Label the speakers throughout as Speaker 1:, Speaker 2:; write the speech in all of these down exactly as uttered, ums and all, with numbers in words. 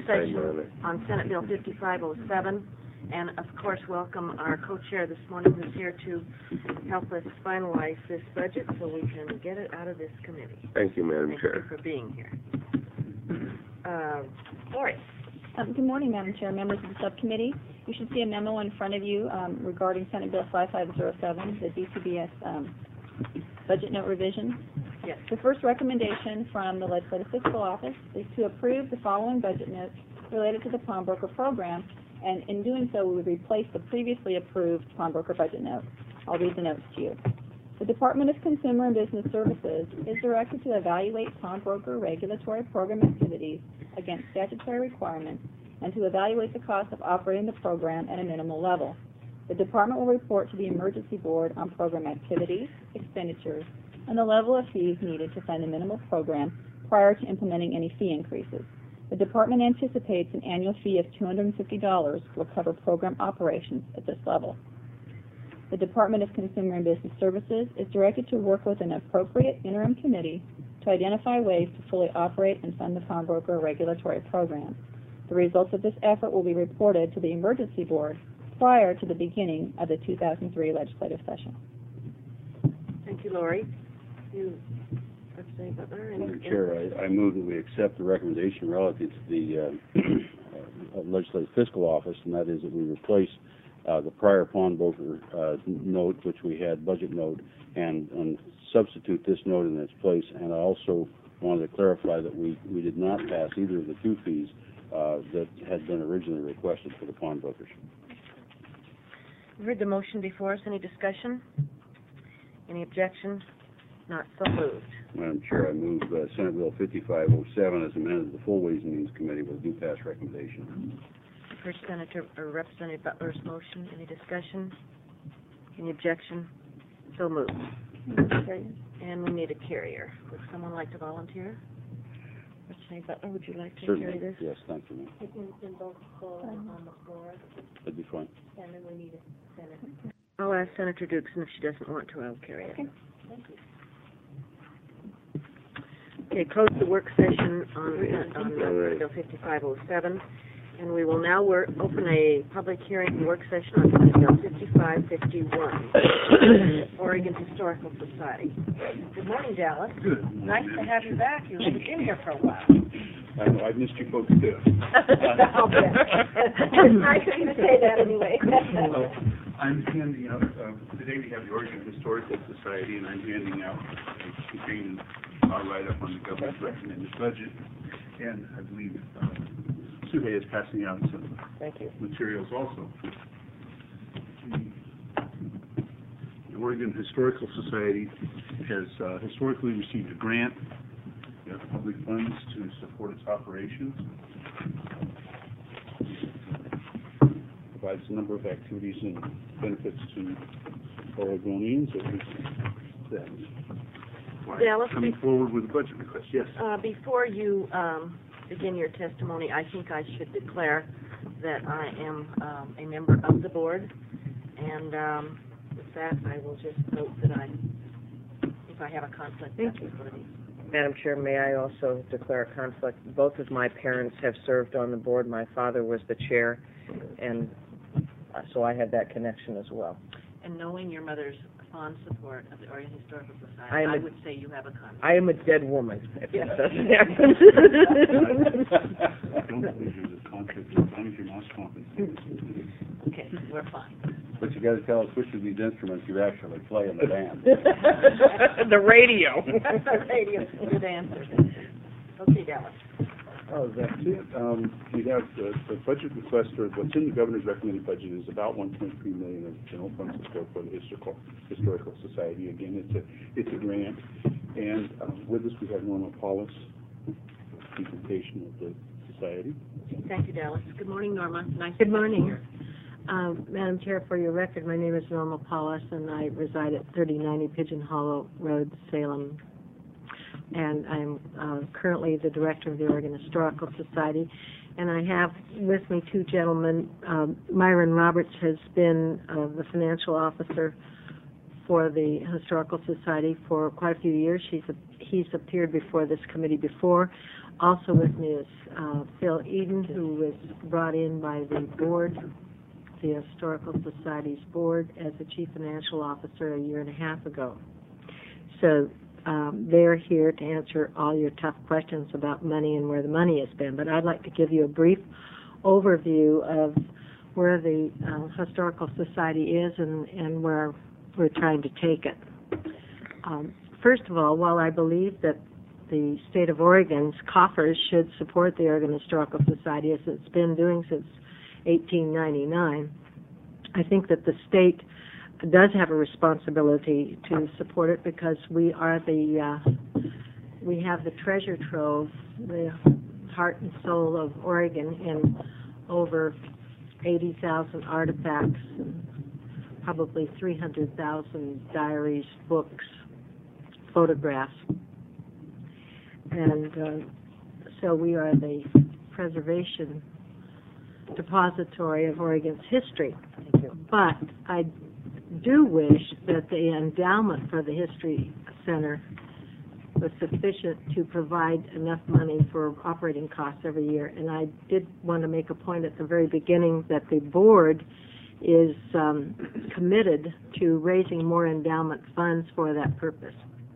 Speaker 1: session on Senate Bill fifty-five oh seven, and of course welcome our co-chair this morning who's here to help us finalize this budget so we can get it out of this committee.
Speaker 2: Thank you, Madam
Speaker 1: Thank
Speaker 2: Chair.
Speaker 1: you for being here. Uh, Lori.
Speaker 3: Um, good morning, Madam Chair, members of the subcommittee. You should see a memo in front of you um, regarding Senate Bill five five oh seven, the D C B S um, budget note revision.
Speaker 1: Yes.
Speaker 3: The first recommendation from the Legislative Fiscal Office is to approve the following budget notes related to the pawnbroker program, and in doing so, we would replace the previously approved pawnbroker budget note. I'll read the notes to you. The Department of Consumer and Business Services is directed to evaluate pawnbroker regulatory program activities against statutory requirements and to evaluate the cost of operating the program at a minimal level. The Department will report to the Emergency Board on program activities, expenditures, and the level of fees needed to fund the minimal program prior to implementing any fee increases. The Department anticipates an annual fee of two hundred fifty dollars will cover program operations at this level. The Department of Consumer and Business Services is directed to work with an appropriate interim committee to identify ways to fully operate and fund the pawnbroker regulatory program. The results of this effort will be reported to the Emergency Board prior to the beginning of the two thousand three legislative session.
Speaker 1: Thank you, Lori. You, Representative Butler.
Speaker 4: Madam Chair, I, I move that we accept the recommendation relative to the uh, uh, Legislative Fiscal Office, and that is that we replace uh, the prior pawnbroker uh, note, which we had budget note, and, and substitute this note in its place. And I also wanted to clarify that we, we did not pass either of the two fees uh, that had been originally requested for the pawnbrokers.
Speaker 1: You've heard the motion before us. Any discussion? Any objection? Not so moved.
Speaker 4: Madam Chair, I move uh, Senate Bill fifty-five oh seven as amended to the Full Ways and Means Committee with due pass recommendation.
Speaker 1: First Senator or Representative Butler's motion. Any discussion? Any objection? So moved. And we need a carrier. Would someone like to volunteer? Representative Butler, would you like to
Speaker 4: Certainly.
Speaker 1: carry this?
Speaker 4: Yes, thank you, ma'am.
Speaker 1: It can, can both go on the floor,
Speaker 4: That'd be fine.
Speaker 1: and then we need a senator. I'll ask Senator Dukes, and if she doesn't want to, I'll carry it.
Speaker 3: Okay.
Speaker 1: Thank you. Okay, close the work session on, on uh, Bill fifty-five oh seven, and we will now work, open a public hearing work session on Senate Bill fifty-five fifty-one, Oregon Historical Society. Good morning, Dallas.
Speaker 5: Good.
Speaker 1: Nice to have you back. You've been here for a while.
Speaker 5: I know, I missed you folks too.
Speaker 1: I'll bet. It's nice of you to say that anyway.
Speaker 5: Uh, I'm handing out, uh, today we have the Oregon Historical Society, and I'm handing out a contained uh, write-up on the governor's recommended budget, and I believe uh, Suhey is passing out some
Speaker 1: Thank you.
Speaker 5: materials also. The Oregon Historical Society has uh, historically received a grant of public funds to support its operations. Provides a number of activities and benefits to Oregonians.
Speaker 1: Dallas,
Speaker 5: Coming forward with a budget request, yes.
Speaker 1: Uh, before you um, begin your testimony, I think I should declare that I am um, a member of the board, and um, with that, I will just note that I, if I have a conflict, that's what it is.
Speaker 6: Madam Chair, may I also declare a conflict? Both of my parents have served on the board. My father was the chair, and so I have that connection as well.
Speaker 1: And knowing your mother's fond support of the Oregon Historical Society,
Speaker 6: I, am
Speaker 1: I
Speaker 6: a,
Speaker 1: would say you have a conflict.
Speaker 6: I am a dead woman, if
Speaker 1: Yes.
Speaker 6: that doesn't happen.
Speaker 5: I don't believe there's a conflict as long as you're not confident.
Speaker 1: Okay, we're fine.
Speaker 4: But you got to tell us which of these instruments you actually play in the band.
Speaker 6: The radio.
Speaker 1: Radio, good answer. Okay, Dallas.
Speaker 5: Oh, that's it. Um, we have the, the budget request, or what's in the governor's recommended budget is about one point three million dollars of general funds support for the historical, historical society. Again, it's a, it's a grant. And um, with us, we have Norma Paulus, presentation of the society.
Speaker 1: Thank you, Dallas. Good morning, Norma. Nice
Speaker 7: Good
Speaker 1: to
Speaker 7: morning.
Speaker 1: be here.
Speaker 7: Um, Madam Chair, for your record, my name is Norma Paulus, and I reside at thirty ninety Pigeon Hollow Road, Salem. And I'm uh, currently the director of the Oregon Historical Society. And I have with me two gentlemen. Um, Myron Roberts has been uh, the financial officer for the Historical Society for quite a few years. He's, a, he's appeared before this committee before. Also with me is uh, Phil Eden, who was brought in by the board, the Historical Society's board, as the chief financial officer a year and a half ago. So um, they're here to answer all your tough questions about money and where the money has been. But I'd like to give you a brief overview of where the uh, Historical Society is and, and where we're trying to take it. Um, first of all, while I believe that the state of Oregon's coffers should support the Oregon Historical Society, as it's been doing since eighteen ninety-nine, I think that the state does have a responsibility to support it because we are the, uh, we have the treasure trove, the heart and soul of Oregon in over eighty thousand artifacts and probably three hundred thousand diaries, books, photographs. And uh, so we are the preservation depository of Oregon's history.
Speaker 6: Thank you.
Speaker 7: But I do wish that the endowment for the History Center was sufficient to provide enough money for operating costs every year. And I did want to make a point at the very beginning that the board is um, committed to raising more endowment funds for that purpose.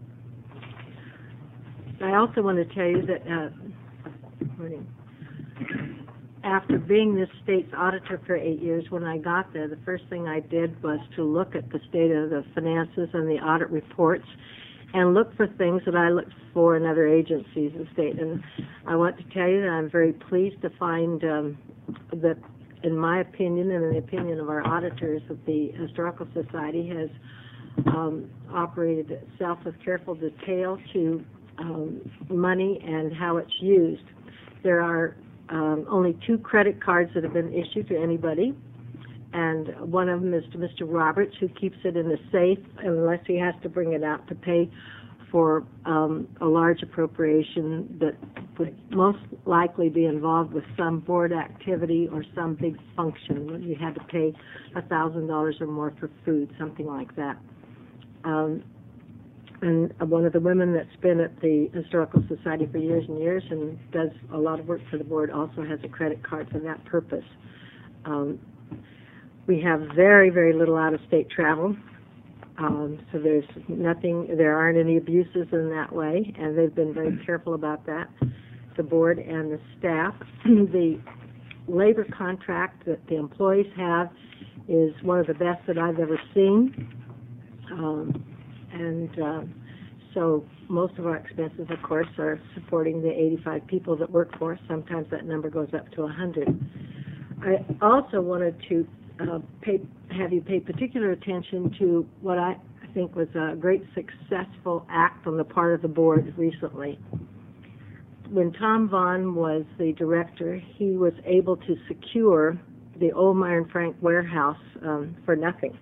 Speaker 7: I also want to tell you that uh, after being this state's auditor for eight years, when I got there, the first thing I did was to look at the state of the finances and the audit reports and look for things that I looked for in other agencies in the state. And I want to tell you that I'm very pleased to find um, that, in my opinion and in the opinion of our auditors, that the Historical Society has um, operated itself with careful detail to um, money and how it's used. There are um, only two credit cards that have been issued to anybody, and one of them is to Mister Roberts, who keeps it in the safe unless he has to bring it out to pay for um, a large appropriation that would most likely be involved with some board activity or some big function when you had to pay a thousand dollars or more for food, something like that. Um, and one of the women that's been at the Historical Society for years and years and does a lot of work for the board also has a credit card for that purpose. Um, we have very, very little out-of-state travel. Um, so there's nothing, there aren't any abuses in that way, and they've been very careful about that, the board and the staff. The labor contract that the employees have is one of the best that I've ever seen. Um, and uh, so most of our expenses, of course, are supporting the eighty-five people that work for us. Sometimes that number goes up to one hundred. I also wanted to Uh, pay, have you pay particular attention to what I think was a great successful act on the part of the board recently. When Tom Vaughn was the director, he was able to secure the old Meyer and Frank warehouse um, for nothing.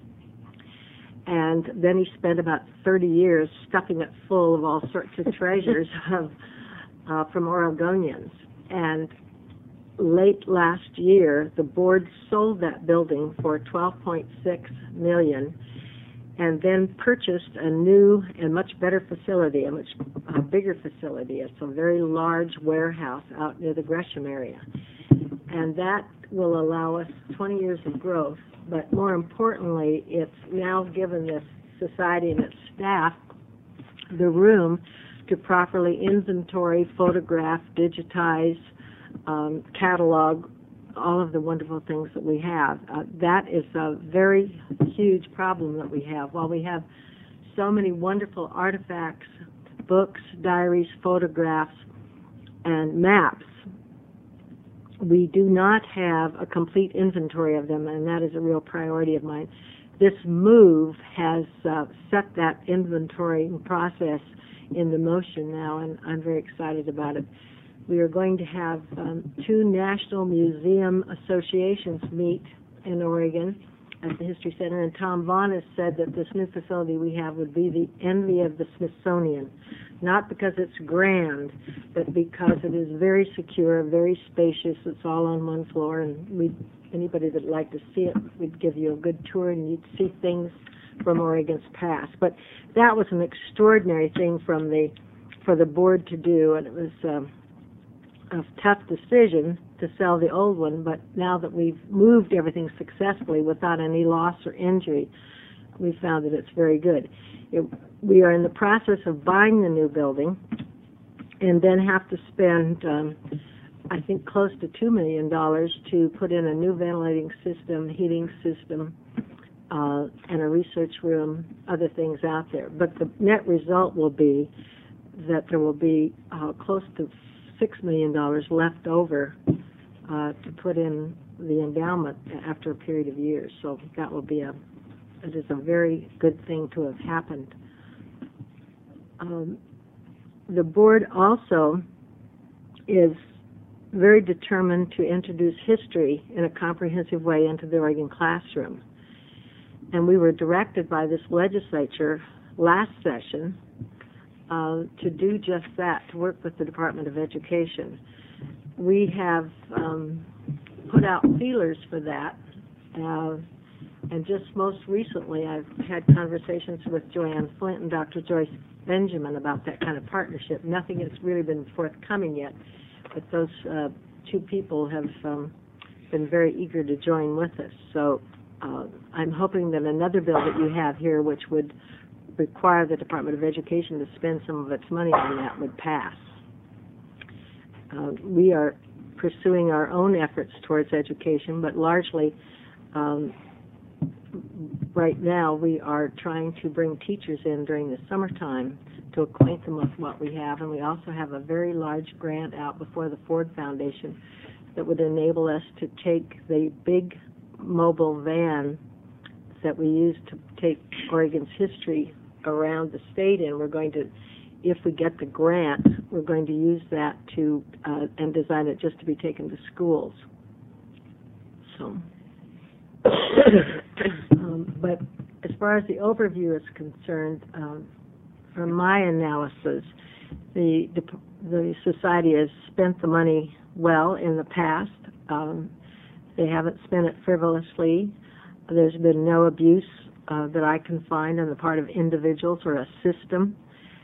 Speaker 7: And then he spent about thirty years stuffing it full of all sorts of treasures of, uh, from Oregonians. And late last year, the board sold that building for twelve point six million dollars and then purchased a new and much better facility, a much uh, bigger facility. It's a very large warehouse out near the Gresham area. And that will allow us twenty years of growth. But more importantly, it's now given this society and its staff the room to properly inventory, photograph, digitize, Um, catalog all of the wonderful things that we have. Uh, that is a very huge problem that we have. While we have so many wonderful artifacts, books, diaries, photographs, and maps, we do not have a complete inventory of them, and that is a real priority of mine. This move has uh, set that inventory process into motion now, and I'm very excited about it. We are going to have um, two National Museum Associations meet in Oregon at the History Center, and Tom Vaughn has said that this new facility we have would be the envy of the Smithsonian, not because it's grand, but because it is very secure, very spacious. It's all on one floor, and we anybody that would like to see it, we'd give you a good tour, and you'd see things from Oregon's past. But that was an extraordinary thing from the for the board to do, and it was um, a tough decision to sell the old one, but now that we've moved everything successfully without any loss or injury, we found that it's very good. It, we are in the process of buying the new building and then have to spend, um, I think, close to two million dollars to put in a new ventilating system, heating system, uh, and a research room, other things out there. But the net result will be that there will be uh, close to six million dollars left over uh, to put in the endowment after a period of years. So that will be a, it is a very good thing to have happened. Um, the board also is very determined to introduce history in a comprehensive way into the Oregon classroom. And we were directed by this legislature last session uh, to do just that, to work with the Department of Education. We have um, put out feelers for that, uh, and just most recently I've had conversations with Joanne Flint and Doctor Joyce Benjamin about that kind of partnership. Nothing has really been forthcoming yet, but those uh, two people have um, been very eager to join with us. So uh, I'm hoping that another bill that you have here, which would require the Department of Education to spend some of its money on that, would pass. Uh, we are pursuing our own efforts towards education, but largely um, right now we are trying to bring teachers in during the summertime to acquaint them with what we have, and we also have a very large grant out before the Ford Foundation that would enable us to take the big mobile van that we use to take Oregon's history around the state in. We're going to, if we get the grant, we're going to use that to uh, and design it just to be taken to schools. So, um, but as far as the overview is concerned, um, from my analysis, the, the the society has spent the money well in the past. Um, they haven't spent it frivolously. There's been no abuse uh, that I can find on the part of individuals or a system,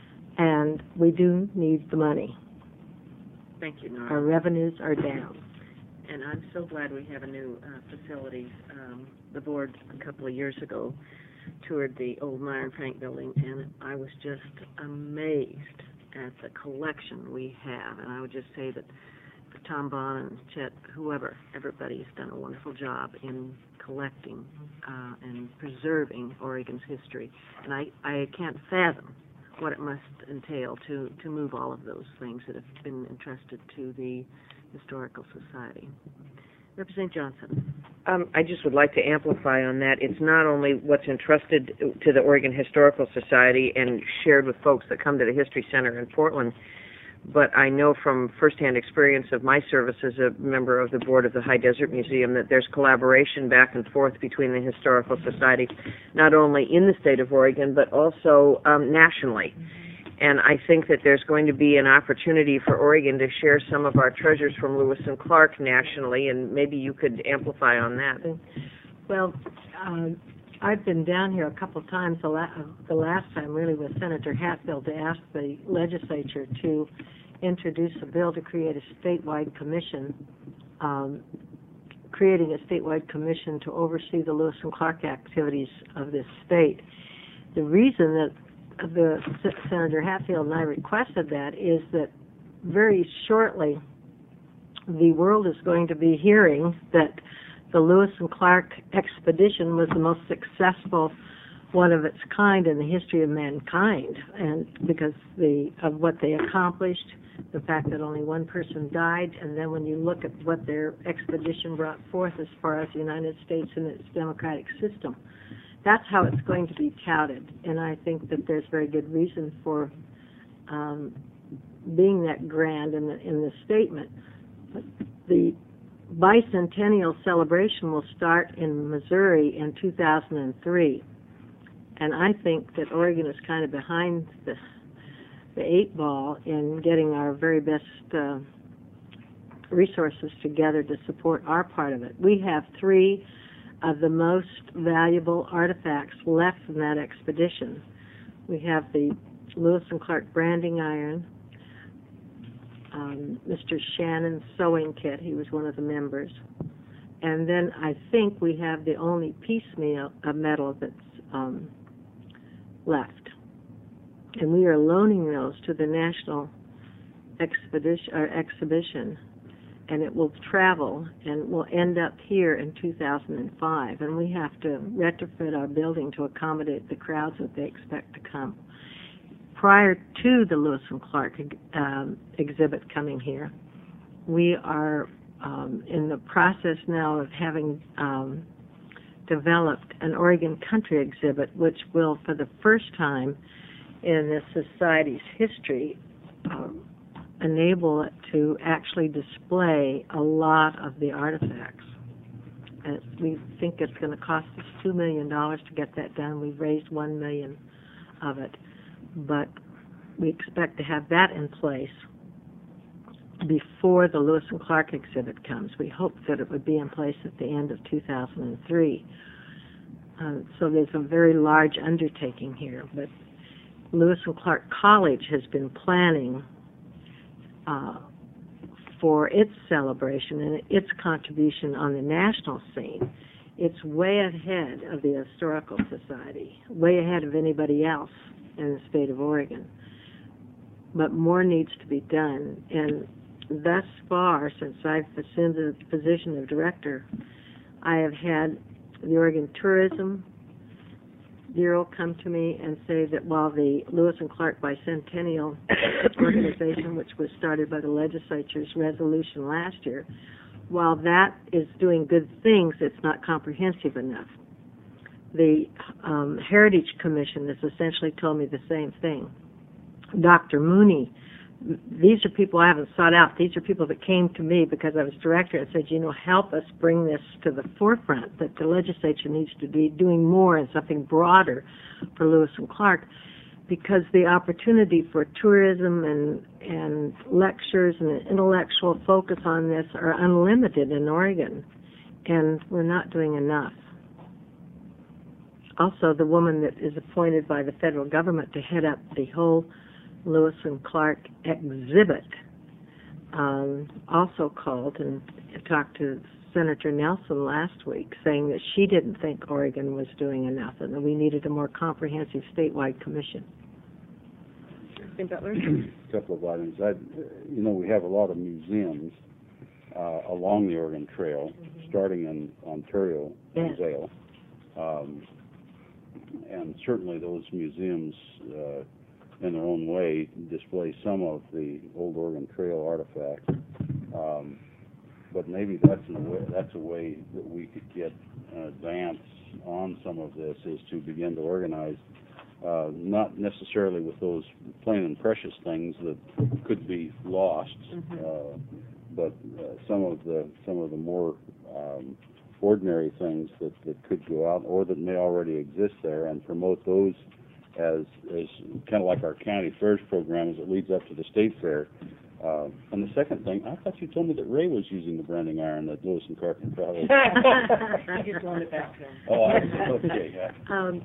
Speaker 7: and we do need the money.
Speaker 1: Thank you, Nora.
Speaker 7: Our revenues are down.
Speaker 1: And I'm so glad we have a new uh, facility. Um, the board a couple of years ago toured the old Meyer and Frank building, and I was just amazed at the collection we have. And I would just say that for Tom Bond and Chet, whoever, everybody has done a wonderful job in collecting uh, and preserving Oregon's history. And I, I can't fathom what it must entail to, to move all of those things that have been entrusted to the Historical Society. Representative Johnson.
Speaker 6: Um, I just would like to amplify on that. It's not only what's entrusted to the Oregon Historical Society and shared with folks that come to the History Center in Portland, but I know from firsthand experience of my service as a member of the board of the High Desert Museum that there's collaboration back and forth between the Historical Society, not only in the state of Oregon, but also um, nationally. And I think that there's going to be an opportunity for Oregon to share some of our treasures from Lewis and Clark nationally, and maybe you could amplify on that.
Speaker 7: Well, um, I've been down here a couple times, the, la- the last time really with Senator Hatfield, to ask the legislature to introduce a bill to create a statewide commission, um, creating a statewide commission to oversee the Lewis and Clark activities of this state. The reason that the Senator Hatfield and I requested that is that very shortly the world is going to be hearing that the Lewis and Clark expedition was the most successful one of its kind in the history of mankind, and because the of what they accomplished, the fact that only one person died, and then when you look at what their expedition brought forth as far as the United States and its democratic system, that's how it's going to be touted. And I think that there's very good reason for um, being that grand in the in the statement. But the bicentennial celebration will start in Missouri in two thousand three. And I think that Oregon is kind of behind the, the eight ball in getting our very best uh, resources together to support our part of it. We have three of the most valuable artifacts left from that expedition. We have the Lewis and Clark branding iron, um, Mister Shannon's sewing kit. He was one of the members. And then I think we have the only piecemeal uh, medal that's um, left. And we are loaning those to the National Expedition or Exhibition, and it will travel and will end up here in two thousand five. And we have to retrofit our building to accommodate the crowds that they expect to come. Prior to the Lewis and Clark um, exhibit coming here, we are um, in the process now of having um, developed an Oregon country exhibit, which will, for the first time in the society's history, um, enable it to actually display a lot of the artifacts. And we think it's going to cost us two million dollars to get that done. We've raised one million dollars of it. But we expect to have that in place before the Lewis and Clark exhibit comes. We hope that it would be in place at the end of two thousand three. Uh, so there's a very large undertaking here. But Lewis and Clark College has been planning uh, for its celebration and its contribution on the national scene. It's way ahead of the Historical Society, way ahead of anybody else in the state of Oregon. But more needs to be done. And thus far, since I've assumed the position of director, I have had the Oregon Tourism Bureau come to me and say that while the Lewis and Clark Bicentennial Organization, which was started by the legislature's resolution last year, while that is doing good things, it's not comprehensive enough. The um, Heritage Commission has essentially told me the same thing. Doctor Mooney, these are people I haven't sought out. These are people that came to me because I was director and said, you know, help us bring this to the forefront, that the legislature needs to be doing more and something broader for Lewis and Clark, because the opportunity for tourism and, and lectures and an intellectual focus on this are unlimited in Oregon, and we're not doing enough. Also, the woman that is appointed by the federal government to head up the whole Lewis and Clark exhibit um, also called and talked to Senator Nelson last week, saying that she didn't think Oregon was doing enough and that we needed a more comprehensive statewide commission.
Speaker 6: Mister Butler?
Speaker 4: A couple of items. I, you know, we have a lot of museums uh, along the Oregon Trail, mm-hmm. starting in Ontario,
Speaker 7: yes.
Speaker 4: Zale. Um, and certainly those museums, uh, in their own way, display some of the old Oregon Trail artifacts. Um, but maybe that's a way, that's a way that we could get an advance on some of this, is to begin to organize, uh, not necessarily with those plain and precious things that could be lost, mm-hmm. uh, but uh, some of the some of the more um, ordinary things that, that could go out or that may already exist there, and promote those as as kind of like our county fairs program as it leads up to the state fair. Uh, and the second thing, I thought you told me that Ray was using the branding iron that Lewis and Clark and Travel.
Speaker 6: I just loaned it back to him.
Speaker 4: Oh, I see. Okay. Yeah.
Speaker 7: Um,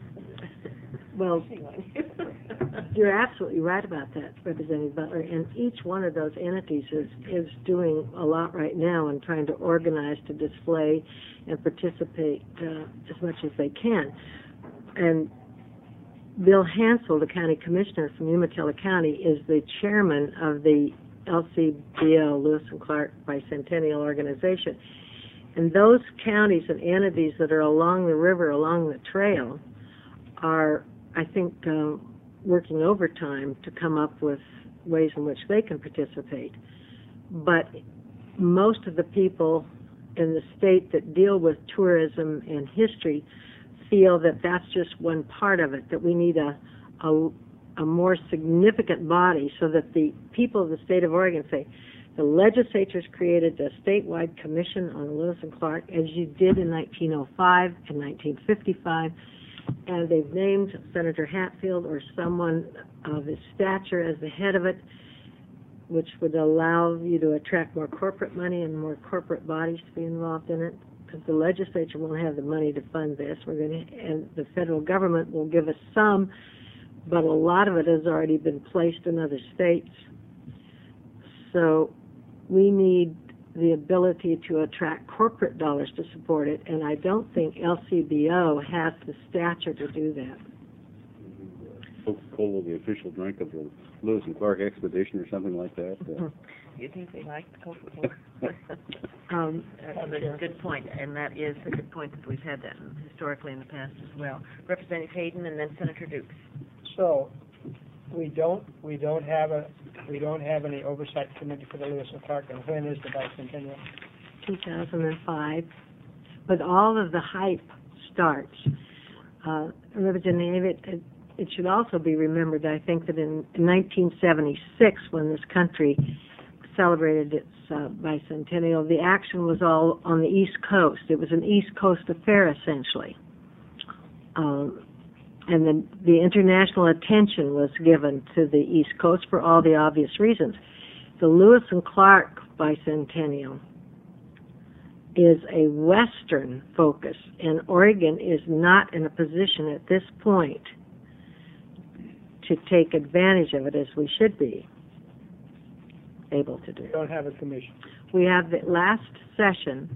Speaker 7: well, you're absolutely right about that, Representative Butler, and each one of those entities is, is doing a lot right now and trying to organize, to display, and participate uh, as much as they can. And Bill Hansel, the county commissioner from Umatilla County, is the chairman of the L C B L, Lewis and Clark Bicentennial Organization. And those counties and entities that are along the river, along the trail, are, I think, uh, working overtime to come up with ways in which they can participate. But most of the people in the state that deal with tourism and history feel that that's just one part of it, that we need a, a, a more significant body, so that the people of the state of Oregon say, the legislature's created a statewide commission on Lewis and Clark, as you did in nineteen oh five and nineteen fifty-five, and they've named Senator Hatfield or someone of his stature as the head of it, which would allow you to attract more corporate money and more corporate bodies to be involved in it, because the legislature won't have the money to fund this. We're going to, and the federal government will give us some, but a lot of it has already been placed in other states. so we need the ability to attract corporate dollars to support it, and I don't think L C B O has the stature to do that.
Speaker 4: Coca-Cola, the official drink of the Lewis and Clark expedition or something like that. Uh,
Speaker 1: You think they like Coca-Cola?
Speaker 7: Um,
Speaker 1: That's a good point, and that is a good point that we've had that historically in the past as well. Representative Hayden and then Senator Dukes.
Speaker 2: So, we don't, we don't have a, we don't have any oversight committee for the Lewis and Clark, and when is the bicentennial?
Speaker 7: two thousand five, but all of the hype starts. Uh, Representative, it, it, it should also be remembered, I think, that in nineteen seventy-six, when this country celebrated its uh, bicentennial, the action was all on the East Coast. It was an East Coast affair, essentially. Um, and the, the international attention was given to the East Coast for all the obvious reasons. The Lewis and Clark bicentennial is a Western focus, and Oregon is not in a position at this point to take advantage of it as we should be able to do.
Speaker 2: We don't have a commission.
Speaker 7: We have the last session,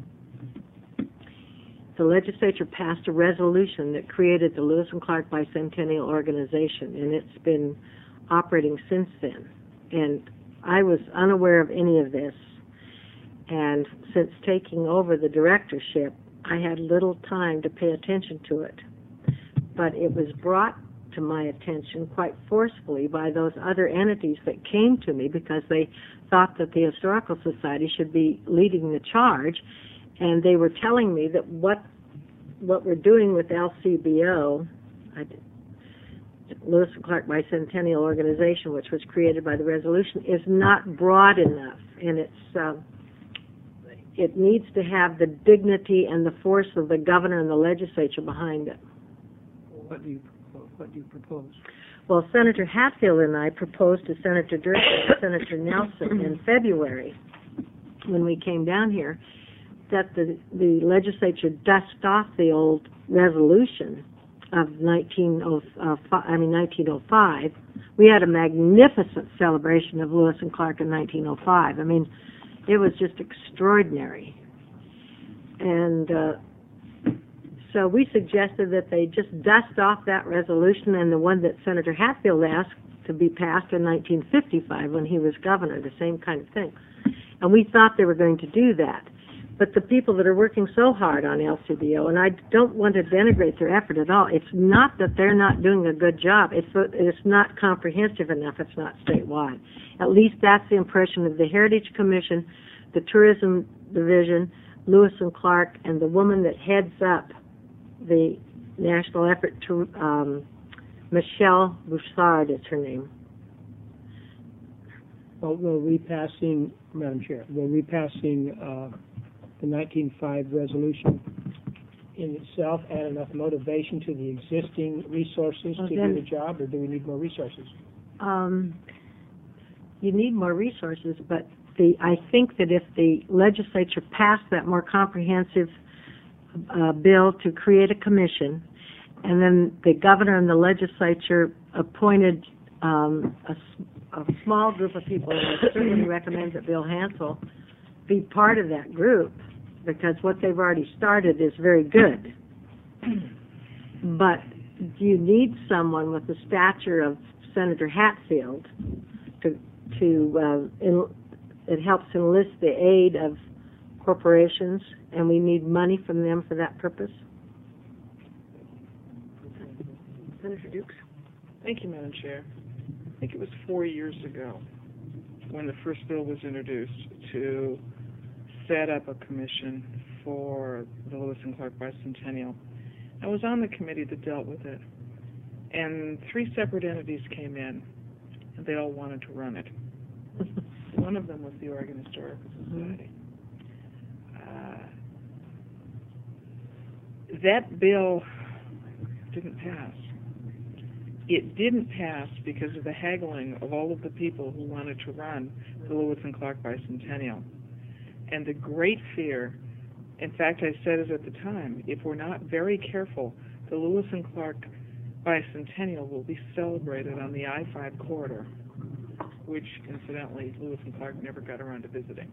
Speaker 7: the legislature passed a resolution that created the Lewis and Clark Bicentennial Organization, and it's been operating since then. And I was unaware of any of this, and since taking over the directorship, I had little time to pay attention to it. But it was brought to my attention quite forcefully by those other entities that came to me because they thought that the Historical Society should be leading the charge, and they were telling me that what what we're doing with L C B O, I did, Lewis and Clark Bicentennial Organization, which was created by the resolution, is not broad enough, and it's uh, it needs to have the dignity and the force of the governor and the legislature behind it.
Speaker 2: What do you, what do you propose?
Speaker 7: Well, Senator Hatfield and I proposed to Senator Durkin and Senator Nelson in February, when we came down here, that the, the legislature dust off the old resolution of nineteen oh five, I mean nineteen oh five. We had a magnificent celebration of Lewis and Clark in nineteen oh five. I mean, it was just extraordinary. And uh, so we suggested that they just dust off that resolution and the one that Senator Hatfield asked to be passed in nineteen fifty-five when he was governor, the same kind of thing. And we thought they were going to do that. But the people that are working so hard on L C B O, and I don't want to denigrate their effort at all, it's not that they're not doing a good job. It's it's not comprehensive enough. It's not statewide. At least that's the impression of the Heritage Commission, the Tourism Division, Lewis and Clark, and the woman that heads up the national effort to, um, Michelle Bouchard is her name.
Speaker 2: Well, we're repassing, Madam Chair, we're repassing uh, the nineteen oh five resolution in itself add enough motivation to the existing resources
Speaker 7: Well,
Speaker 2: to
Speaker 7: then-
Speaker 2: do the job, or do we need more resources?
Speaker 7: Um, you need more resources, but the I think that if the legislature passed that more comprehensive uh, bill to create a commission, and then the governor and the legislature appointed um, a, s- a small group of people, and I certainly recommend that Bill Hansel be part of that group, because what they've already started is very good. But you need someone with the stature of Senator Hatfield to to uh, en- it helps enlist the aid of corporations, and we need money from them for that purpose.
Speaker 1: Senator Dukes.
Speaker 8: Thank you, Madam Chair. I think it was four years ago when the first bill was introduced to set up a commission for the Lewis and Clark Bicentennial. I was on the committee that dealt with it, and three separate entities came in, and they all wanted to run it. One of them was the Oregon Historical Society. Uh, that bill didn't pass. It didn't pass because of the haggling of all of the people who wanted to run the Lewis and Clark Bicentennial. And the great fear, in fact, I said it at the time, if we're not very careful, the Lewis and Clark Bicentennial will be celebrated on the I five corridor. which incidentally Lewis and Clark never got around to visiting.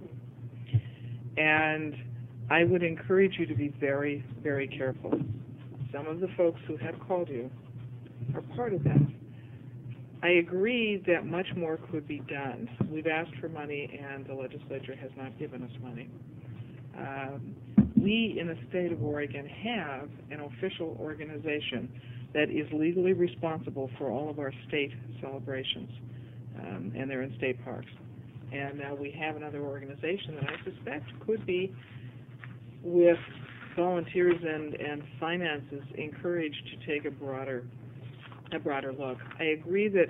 Speaker 8: And I would encourage you to be very, very careful. Some of the folks who have called you are part of that. I agree that much more could be done. We've asked for money, and the legislature has not given us money. Um, we in the state of Oregon have an official organization that is legally responsible for all of our state celebrations, um, and they're in state parks. And now we have another organization that I suspect could be, with volunteers and, and finances, encouraged to take a broader a broader look. I agree that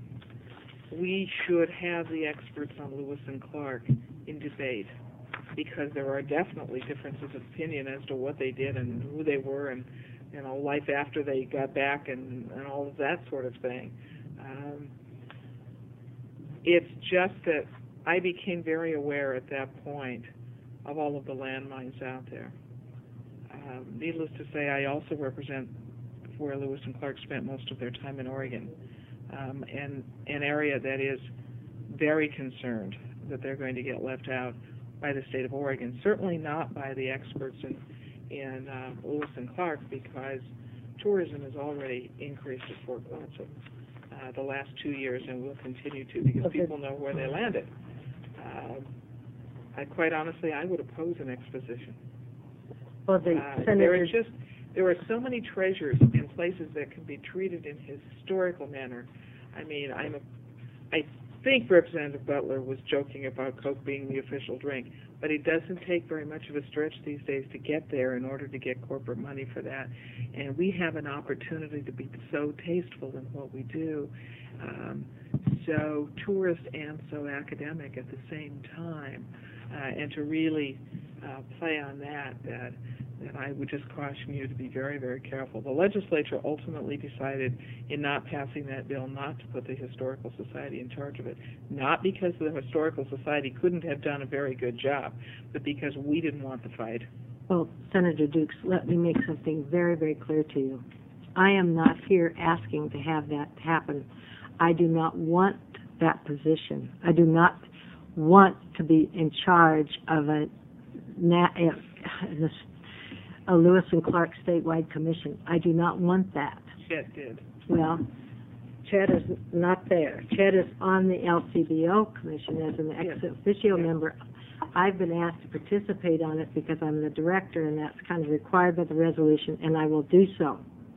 Speaker 8: we should have the experts on Lewis and Clark in debate, because there are definitely differences of opinion as to what they did and who they were, and you know, life after they got back, and, and all of that sort of thing. Um, it's just that I became very aware at that point of all of the landmines out there. Um, needless to say, I also represent where Lewis and Clark spent most of their time in Oregon, um, and an area that is very concerned that they're going to get left out by the state of Oregon. Certainly not by the experts in, in uh, Lewis and Clark, because tourism has already increased at Fort Clatsop uh, the last two years, and will continue to, because
Speaker 2: Okay.
Speaker 8: people know where they landed. Um, I quite honestly, I would oppose an exposition.
Speaker 7: Well, the
Speaker 8: Uh, there
Speaker 7: Senator,
Speaker 8: are just there are so many treasures in places that can be treated in his historical manner. I mean, I'm a, I think Representative Butler was joking about Coke being the official drink, but it doesn't take very much of a stretch these days to get there in order to get corporate money for that. And we have an opportunity to be so tasteful in what we do, um, so tourist and so academic at the same time, uh, and to really uh, play on that, that that I would just caution you to be very, very careful. The legislature ultimately decided in not passing that bill not to put the Historical Society in charge of it, not because the Historical Society couldn't have done a very good job, but because we didn't want the fight.
Speaker 7: well, Senator Dukes, let me make something very, very clear to you. I am not here asking to have that happen. I do not want that position. I do not want to be in charge of a, a Lewis and Clark statewide commission. I do not want that.
Speaker 8: Chet did.
Speaker 7: Well, Chet is not there. Chet is on the L C B O commission as an ex officio
Speaker 8: Yes.
Speaker 7: member. I've been asked to participate on it because I'm the director, and that's kind of required by the resolution, and I will do so.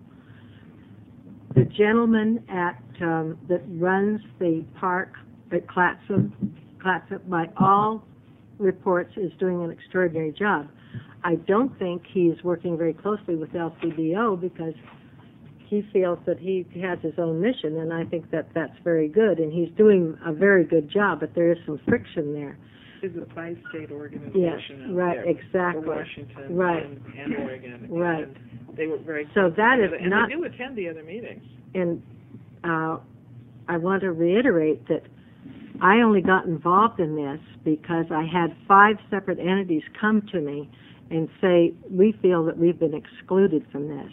Speaker 7: The gentleman at um, that runs the park at Clatsop, Clatsop, by all reports, is doing an extraordinary job. I don't think he's working very closely with L C B O because he feels that he has his own mission, and I think that that's very good, and he's doing a very good job, but there is some friction there.
Speaker 8: It's a bi-state organization
Speaker 7: Yes,
Speaker 8: out
Speaker 7: right,
Speaker 8: there
Speaker 7: exactly.
Speaker 8: for Washington
Speaker 7: Right.
Speaker 8: and, and Oregon.
Speaker 7: Right.
Speaker 8: And they were very
Speaker 7: So that is
Speaker 8: and
Speaker 7: not,
Speaker 8: they do attend the other meetings.
Speaker 7: and uh, I want to reiterate that I only got involved in this because I had five separate entities come to me and say, we feel that we've been excluded from this.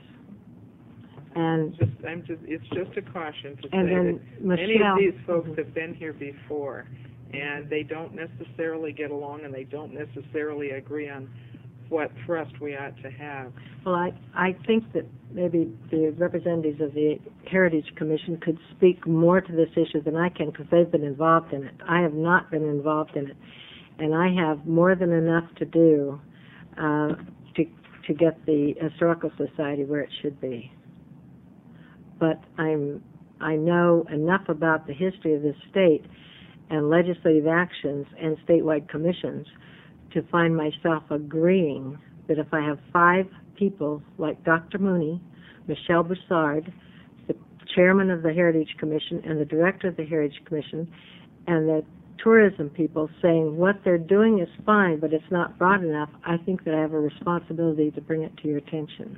Speaker 7: And
Speaker 8: Just, I'm just, it's just a caution to
Speaker 7: and
Speaker 8: say
Speaker 7: then
Speaker 8: that many of
Speaker 7: Michelle,
Speaker 8: these folks have been here before, and they don't necessarily get along, and they don't necessarily agree on what thrust we ought to have.
Speaker 7: well, I, I think that maybe the representatives of the Heritage Commission could speak more to this issue than I can, because they've been involved in it. I have not been involved in it, and I have more than enough to do uh, to to get the Historical Society where it should be. But I'm I know enough about the history of this state and legislative actions and statewide commissions to find myself agreeing that if I have five people like Doctor Mooney, Michelle Broussard, the chairman of the Heritage Commission and the director of the Heritage Commission, and the tourism people saying what they're doing is fine, but it's not broad enough, I think that I have a responsibility to bring it to your attention.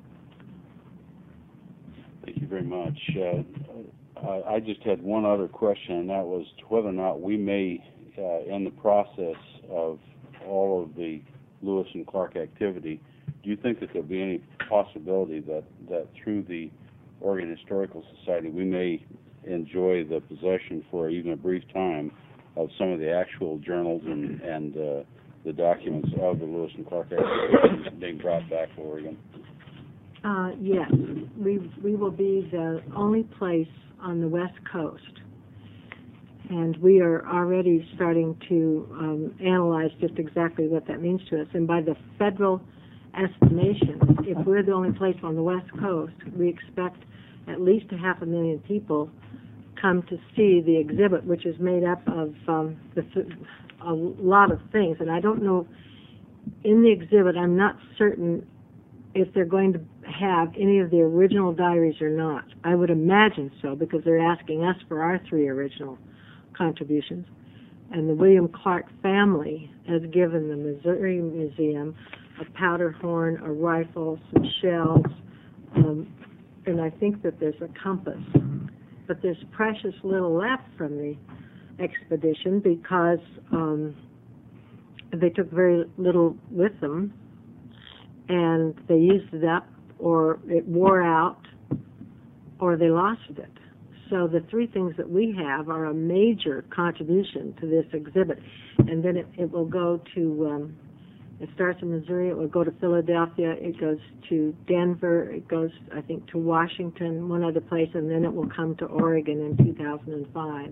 Speaker 4: Thank you very much. Uh, I I just had one other question, and that was whether or not we may, uh, in the process of all of the Lewis and Clark activity, do you think that there'll be any possibility that, that through the Oregon Historical Society we may enjoy the possession for even a brief time of some of the actual journals and, and uh, the documents of the Lewis and Clark expedition being brought back to Oregon?
Speaker 7: Uh, yes, we, we will be the only place on the West Coast, and we are already starting to um, analyze just exactly what that means to us. And by the federal estimation, if we're the only place on the West Coast, we expect at least a half a million people come to see the exhibit, which is made up of um, the, a lot of things. And I don't know, in the exhibit, I'm not certain if they're going to have any of the original diaries or not. I would imagine so, because they're asking us for our three original contributions. And the William Clark family has given the Missouri Museum a powder horn, a rifle, some shells, um, and I think that there's a compass. But there's precious little left from the expedition because um, they took very little with them, and they used it up, or it wore out, or they lost it. So the three things that we have are a major contribution to this exhibit. And then it, it will go to, um, it starts in Missouri, it will go to Philadelphia, it goes to Denver, it goes, I think, to Washington, one other place, and then it will come to Oregon in two thousand five.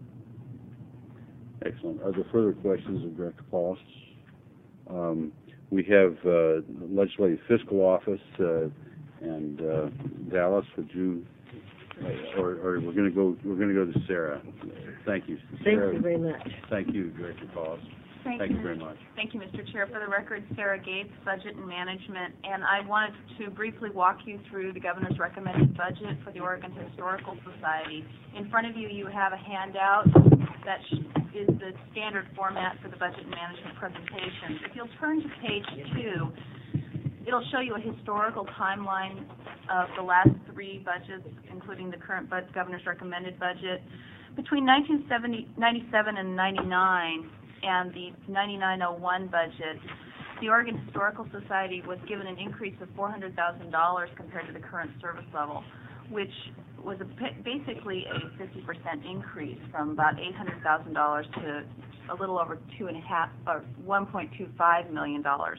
Speaker 4: Excellent. Are there further questions of Director Paulus? Um, we have uh, Legislative Fiscal Office, uh, and uh, Dallas, would you, uh, or, or we're going to go, we're going to go to Sarah. Thank you. Sarah,
Speaker 7: Thank you very much.
Speaker 4: Thank you, Director Paulus.
Speaker 9: Thank,
Speaker 4: Thank
Speaker 9: you,
Speaker 4: you very much.
Speaker 9: Thank you, Mister Chair. For the record, Sarah Gates, Budget and Management, and I wanted to briefly walk you through the Governor's recommended budget for the Oregon Historical Society. In front of you, you have a handout that is the standard format for the Budget and Management presentation. If you'll turn to page two, it'll show you a historical timeline of the last three budgets, including the current bud- Governor's recommended budget. Between nineteen ninety-seven and ninety-nine, and the ninety-nine oh one budget, the Oregon Historical Society was given an increase of four hundred thousand dollars compared to the current service level, which was a, basically a fifty percent increase from about eight hundred thousand dollars to a little over two and a half, or one point two five million dollars.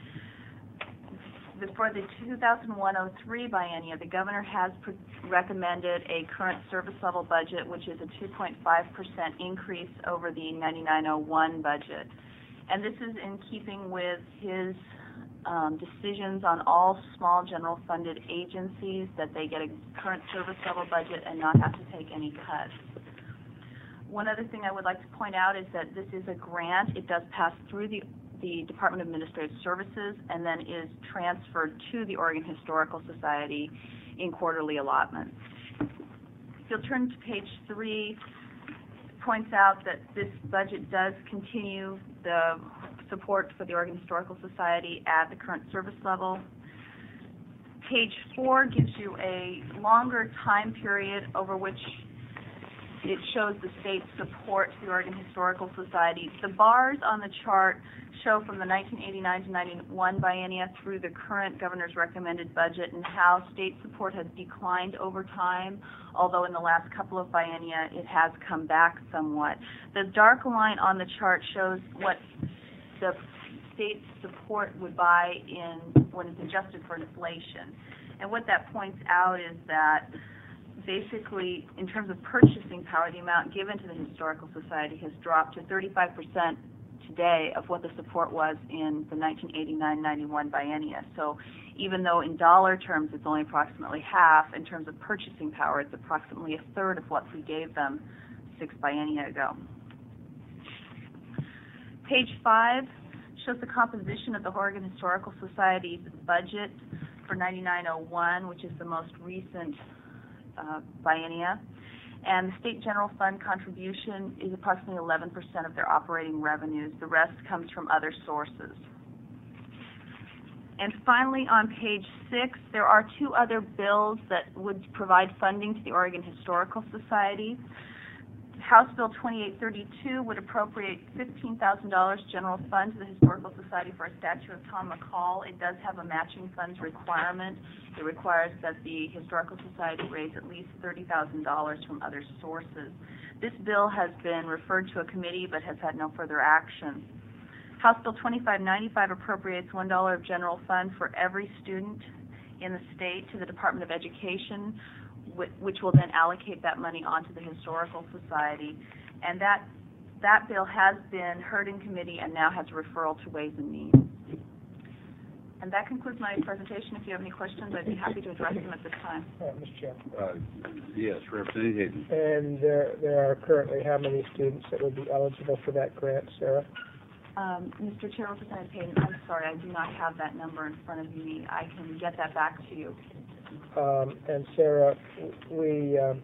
Speaker 9: For the two thousand one oh three biennia, the Governor has pre- recommended a current service level budget, which is a two point five percent increase over the ninety-nine oh one budget. And this is in keeping with his um, decisions on all small general funded agencies, that they get a current service level budget and not have to take any cuts. One other thing I would like to point out is that this is a grant. It does pass through the the Department of Administrative Services and then is transferred to the Oregon Historical Society in quarterly allotments. If you'll turn to page three, it points out that this budget does continue the support for the Oregon Historical Society at the current service level. Page four gives you a longer time period over which it shows the state's support to the Oregon Historical Society. The bars on the chart show from the nineteen eighty-nine to ninety-one biennia through the current Governor's recommended budget and how state support has declined over time, although in the last couple of biennia it has come back somewhat. The dark line on the chart shows what the state support would buy in when it's adjusted for inflation. And what that points out is that basically, in terms of purchasing power, the amount given to the Historical Society has dropped to thirty-five percent today of what the support was in the nineteen eighty-nine ninety-one biennia. So even though in dollar terms it's only approximately half, in terms of purchasing power it's approximately a third of what we gave them six biennia ago. Page five shows the composition of the Oregon Historical Society's budget for ninety-nine oh one, which is the most recent Uh, biennia, and the state general fund contribution is approximately eleven percent of their operating revenues. The rest comes from other sources. And finally, on page six, there are two other bills that would provide funding to the Oregon Historical Society. House Bill twenty-eight thirty-two would appropriate fifteen thousand dollars general fund to the Historical Society for a statue of Tom McCall. It does have a matching funds requirement. It requires that the Historical Society raise at least thirty thousand dollars from other sources. This bill has been referred to a committee but has had no further action. House Bill twenty-five ninety-five appropriates one dollar of general fund for every student in the state to the Department of Education, which will then allocate that money onto the Historical Society. And that that bill has been heard in committee and now has a referral to Ways and Means. And that concludes my presentation. If you have any questions, I'd be happy to address them at this time.
Speaker 2: Uh, Mister Chair.
Speaker 4: Uh, yes, Representative Hayden.
Speaker 2: And there, there are currently how many students that would be eligible for that grant, Sarah?
Speaker 9: Um, Mister Chair, Representative Hayden, I'm sorry, I do not have that number in front of me. I can get that back to you.
Speaker 2: Um, and Sarah, we, um,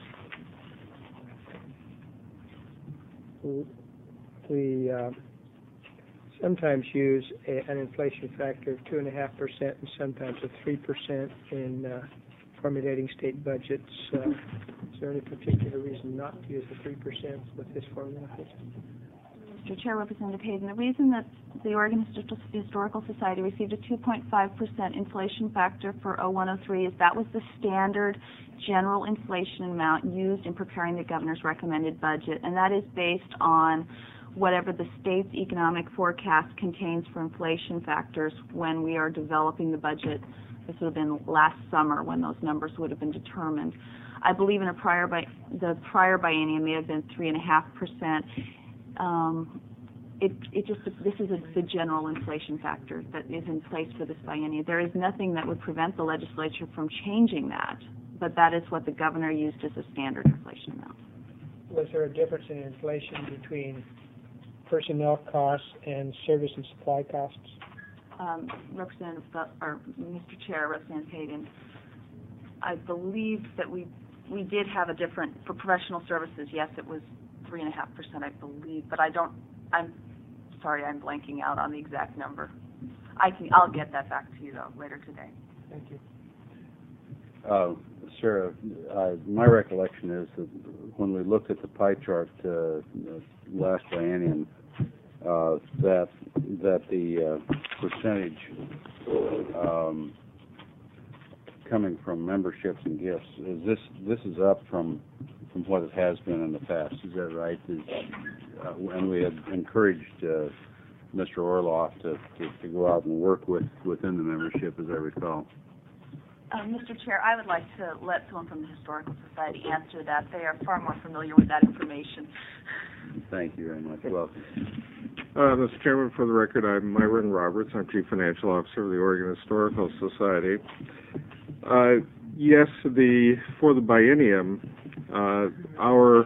Speaker 2: we uh, sometimes use a, an inflation factor of two and a half percent and sometimes of three percent in uh, formulating state budgets. Uh, is there any particular reason not to use the three percent with this formula?
Speaker 9: Mister Chair, Representative Hayden, the reason that the Oregon Historical Society received a two point five percent inflation factor for oh one oh three is that was the standard general inflation amount used in preparing the governor's recommended budget, and that is based on whatever the state's economic forecast contains for inflation factors when we are developing the budget. This would have been last summer when those numbers would have been determined. I believe in a prior bi the prior biennium may have been three and a half percent. Um, it, it just, this is a, the general inflation factor that is in place for this biennium. There is nothing that would prevent the legislature from changing that, but that is what the governor used as a standard inflation amount.
Speaker 2: Was there a difference in inflation between personnel costs and service and supply costs?
Speaker 9: Um, Representative, or Mister Chair, Representative Hayden, I believe that we we did have a different, for professional services, yes, it was three and a half percent, I believe, but I don't, I'm sorry, I'm blanking out on the exact number. I can, I'll get that back to you, though, later today.
Speaker 2: Thank you.
Speaker 4: Uh, Sarah, uh, my recollection is that when we looked at the pie chart uh, last biennium, uh, that that the uh, percentage um, coming from memberships and gifts is this this is up from from what it has been in the past. Is that right? Is, uh, and we had encouraged uh, Mister Orloff to, to to go out and work with within the membership, as I recall.
Speaker 9: Um, Mister Chair, I would like to let someone from the Historical Society answer that. They are far more familiar with that information.
Speaker 4: Thank you very much. Welcome.
Speaker 10: Uh, Mister Chairman, for the record, I'm Myron Roberts. I'm Chief Financial Officer of the Oregon Historical Society. Uh, yes, the for the biennium, uh, our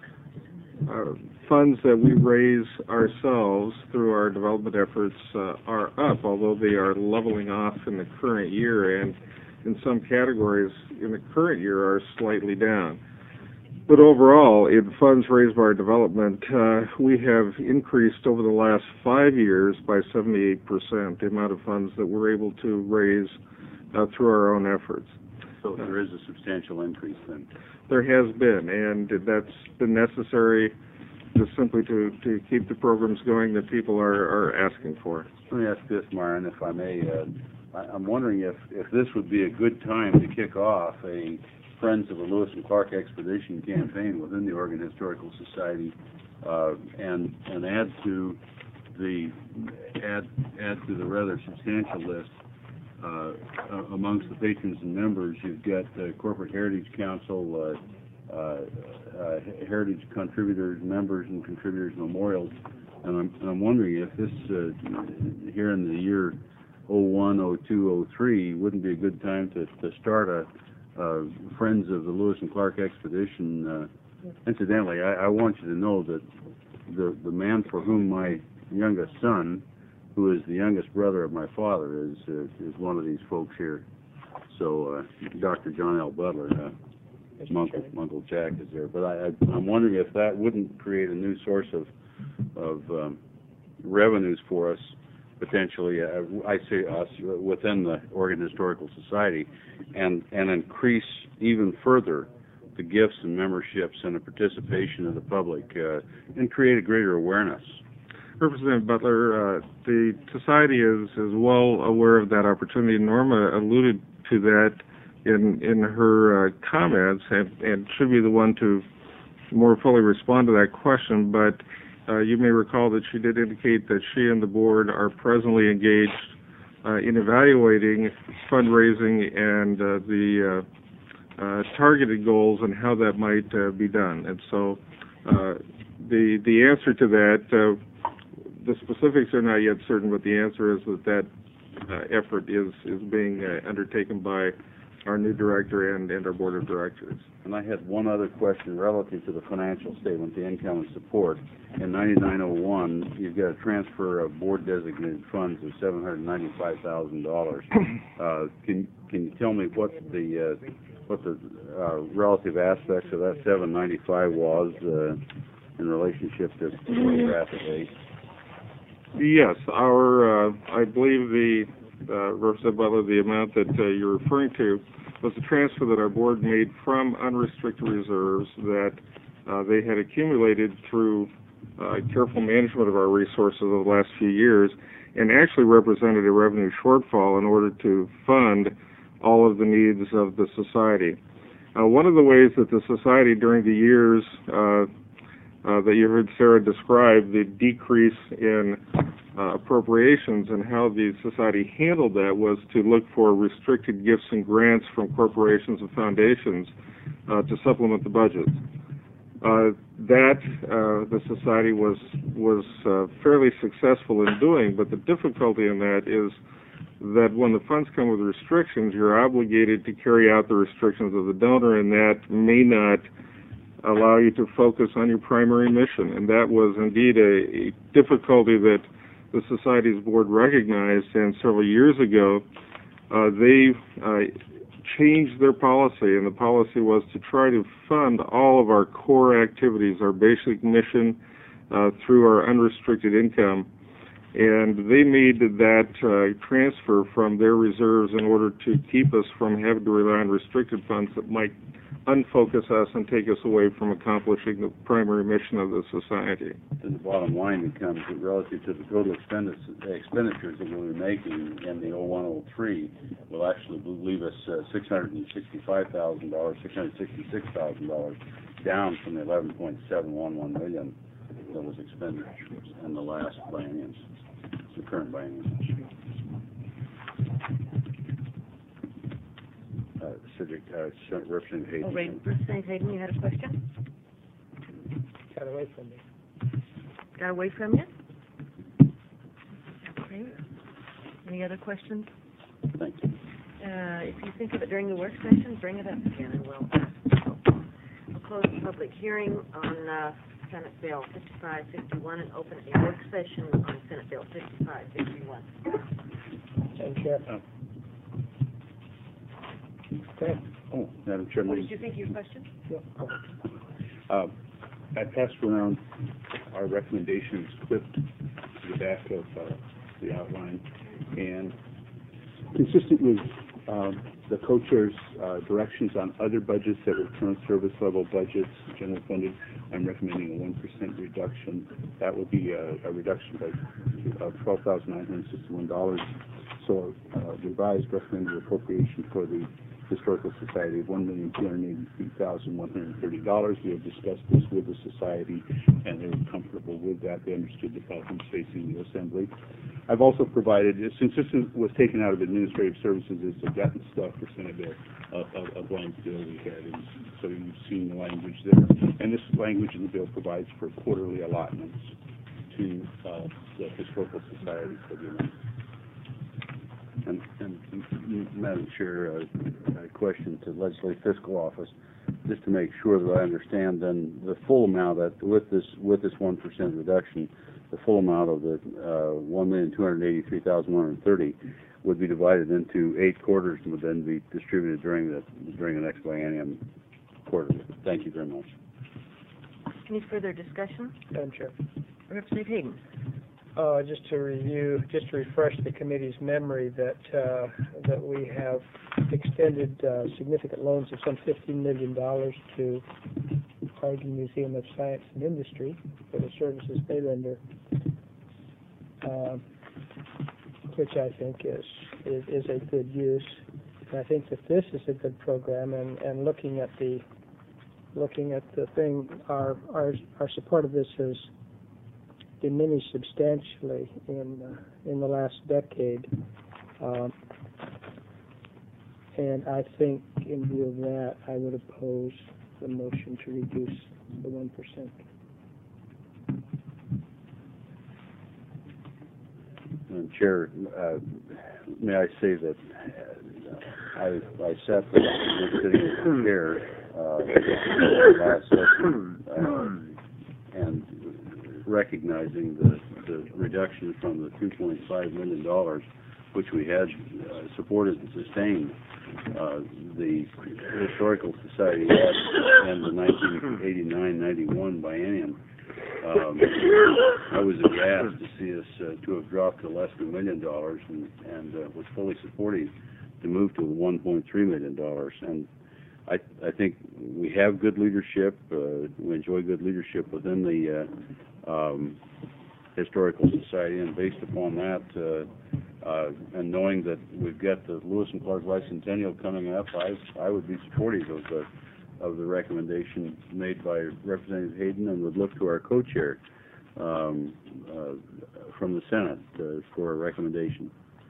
Speaker 10: uh, funds that we raise ourselves through our development efforts uh, are up, although they are leveling off in the current year, and in some categories in the current year are slightly down. But overall, in funds raised by our development, uh, we have increased over the last five years by seventy-eight percent the amount of funds that we're able to raise uh, through our own efforts.
Speaker 4: So there is a substantial increase then?
Speaker 10: There has been, and that's been necessary just simply to, to keep the programs going that people are, are asking for.
Speaker 4: Let me ask this, Myron, if I may. Uh, I, I'm wondering if, if this would be a good time to kick off a Friends of the Lewis and Clark Expedition campaign within the Oregon Historical Society, uh, and and add to the add add to the rather substantial list uh, amongst the patrons and members. You've got uh, Corporate Heritage Council, uh, uh, uh, Heritage Contributors, Members and Contributors Memorials, and I'm and I'm wondering if this uh, here in the year oh one, oh two, oh three wouldn't be a good time to to start a Uh, Friends of the Lewis and Clark Expedition. Uh, incidentally, I, I want you to know that the the man for whom my youngest son, who is the youngest brother of my father, is uh, is one of these folks here. So uh, Doctor John L. Butler, uh, Uncle Uncle Jack is there. But I, I, I'm wondering if that wouldn't create a new source of of um, revenues for us. Potentially, uh, I say us, within the Oregon Historical Society, and, and increase even further the gifts and memberships and the participation of the public uh, and create a greater awareness.
Speaker 10: Representative Butler, uh, the society is, is well aware of that opportunity. Norma alluded to that in in her uh, comments, and, and should be the one to more fully respond to that question. But uh, you may recall that she did indicate that she and the board are presently engaged uh, in evaluating fundraising and uh, the uh, uh, targeted goals and how that might uh, be done. And so uh, the the answer to that. Uh, The specifics are not yet certain, but the answer is that that uh, effort is, is being uh, undertaken by our new director and, and our board of directors.
Speaker 4: And I had one other question relative to the financial statement, the income and support. In ninety-nine oh one, you've got a transfer of board-designated funds of seven hundred ninety-five thousand dollars. Uh, can can you tell me what the uh, what the uh, relative aspects of that seven ninety-five was uh, in relationship to graphic aid?
Speaker 10: Yes, our, uh, I believe the, uh, Representative Butler, the amount that uh, you're referring to was a transfer that our board made from unrestricted reserves that uh, they had accumulated through uh, careful management of our resources over the last few years, and actually represented a revenue shortfall in order to fund all of the needs of the society. Uh, one of the ways that the society during the years uh, Uh, that you heard Sarah describe, the decrease in uh, appropriations and how the society handled that was to look for restricted gifts and grants from corporations and foundations uh, to supplement the budget. Uh, that uh, the society was was uh, fairly successful in doing, but the difficulty in that is that when the funds come with restrictions, you're obligated to carry out the restrictions of the donor, and that may not allow you to focus on your primary mission. And that was indeed a, a difficulty that the Society's board recognized, and several years ago uh, they uh, changed their policy, and the policy was to try to fund all of our core activities, our basic mission, uh, through our unrestricted income. And they made that uh, transfer from their reserves in order to keep us from having to rely on restricted funds that might unfocus us and take us away from accomplishing the primary mission of the society.
Speaker 4: And the bottom line becomes that relative to the total expenditures that we'll be making in the oh one oh three will actually leave us uh, six hundred sixty-five thousand dollars, six hundred sixty-six thousand dollars down from the eleven point seven one one million that was expended in the last biennium, the current biennium. Uh, Cedric, uh, Representative Hayden.
Speaker 1: Oh, wait, Representative Hayden, you had a question?
Speaker 2: Got away from me.
Speaker 1: Got away from you? Okay. Any other questions?
Speaker 4: Thank you.
Speaker 1: Uh, if you think of it during the work session, bring it up again, and we'll, we'll close the public hearing on uh, Senate Bill fifty-five fifty-one and open a work session on Senate Bill fifty-five fifty-one.
Speaker 2: Madam Chair.
Speaker 5: Uh,
Speaker 2: Okay.
Speaker 5: Oh, Madam Chairman.
Speaker 1: What did you think of your question?
Speaker 5: Uh, I passed around our recommendations clipped to the back of uh, the outline, and consistent with um, the co-chair's uh, directions on other budgets that were current service level budgets, general funded, I'm recommending a one percent reduction. That would be a, a reduction by uh, twelve thousand nine hundred sixty-one dollars. So uh, revised recommended appropriation for the Historical Society of one million two hundred eighty-three thousand one hundred thirty dollars. We have discussed this with the Society, and they were comfortable with that. They understood the problems facing the Assembly. I've also provided, since this was taken out of administrative services, it's the gut and stuff for Senate Bill, uh, a, a blank bill we had, and so you've seen the language there. And this language in the bill provides for quarterly allotments to uh, the Historical Society for the amount.
Speaker 4: And, and, and Madam Chair, uh, a question to the Legislative Fiscal Office, just to make sure that I understand. Then the full amount that with this with this one percent reduction, the full amount of the uh, one million two hundred eighty-three thousand one hundred thirty would be divided into eight quarters and would then be distributed during the during the next biennium quarterly. Thank you very much.
Speaker 1: Any further discussion?
Speaker 2: Madam Chair.
Speaker 1: Representative Hayden.
Speaker 2: Uh, just to review, just to refresh the committee's memory that, uh, that we have extended, uh, significant loans of some fifteen million dollars to Oregon Museum of Science and Industry for the services they render, uh, which I think is, is, is a good use. And I think that this is a good program, and, and looking at the, looking at the thing, our, our, our support of this has diminished substantially in uh, in the last decade, um, and I think in view of that, I would oppose the motion to reduce the one percent.
Speaker 4: Madam Chair, uh, may I say that uh, I, I sat with the sitting chair uh, last session, uh, and recognizing the, the reduction from the two point five million dollars, which we had uh, supported and sustained, uh, the Historical Society had in the nineteen eighty-nine ninety-one biennium. Um, I was aghast to see us uh, to have dropped to less than a million dollars, and, and uh, was fully supporting to move to one point three million dollars. And I, I think we have good leadership. Uh, we enjoy good leadership within the uh, um, Historical Society, and based upon that, uh, uh, and knowing that we've got the Lewis and Clark Bicentennial coming up, I, I would be supportive of the of the recommendation made by Representative Hayden, and would look to our co-chair um, uh, from the Senate uh, for a recommendation.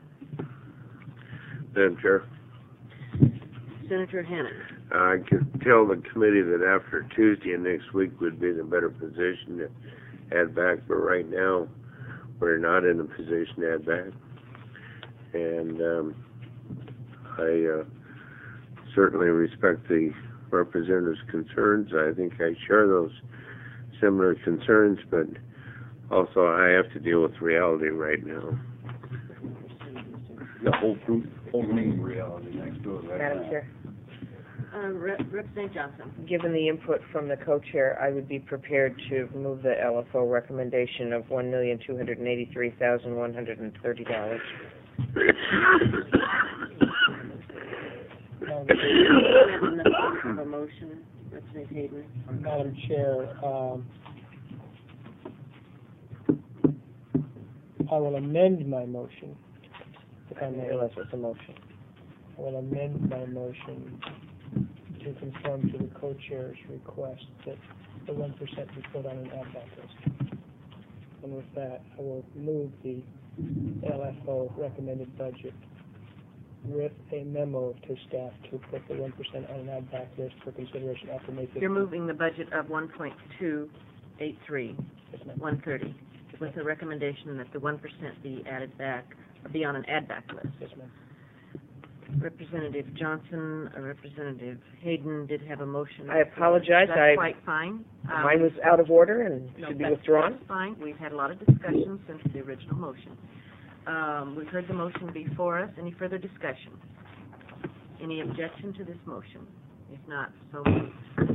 Speaker 11: Madam Chair,
Speaker 1: Senator Hannan.
Speaker 11: I can tell the committee that after Tuesday and next week would be in a better position to add back, but right now we're not in a position to add back. And um, I uh, certainly respect the representative's concerns. I think I share those similar concerns, but also I have to deal with reality right now.
Speaker 4: The whole truth, whole meaning reality next to it right
Speaker 6: Madam
Speaker 4: now.
Speaker 6: Chair,
Speaker 1: Uh, Rep- Representative Johnson.
Speaker 6: given the input from the co-chair, I would be prepared to move the L F O recommendation of one million two hundred eighty-three thousand one hundred thirty dollars.
Speaker 1: Have a motion, Representative Hayden.
Speaker 2: Madam Chair, um, I will amend my motion. If I may.
Speaker 6: Unless it's a motion.
Speaker 2: I will amend my motion to conform to the co-chair's request that the one percent be put on an add-back list. And with that, I will move the L F O recommended budget with a memo to staff to put the one percent on an add-back list for consideration after May fifteenth.
Speaker 1: You're moving the budget of one point two eight three,
Speaker 2: Yes, ma'am.
Speaker 1: one thirty, with the recommendation that the one percent be added back, or be on an add-back list.
Speaker 2: Yes, ma'am.
Speaker 1: Representative Johnson, uh, Representative Hayden did have a motion.
Speaker 6: I apologize.
Speaker 1: That's
Speaker 6: I-
Speaker 1: quite fine. Um,
Speaker 6: Mine was out of order and
Speaker 1: no,
Speaker 6: should be
Speaker 1: that's-
Speaker 6: withdrawn.
Speaker 1: That's fine. We've had a lot of discussion since the original motion. Um, we've heard the motion before us. Any further discussion? Any objection to this motion? If not, so moved.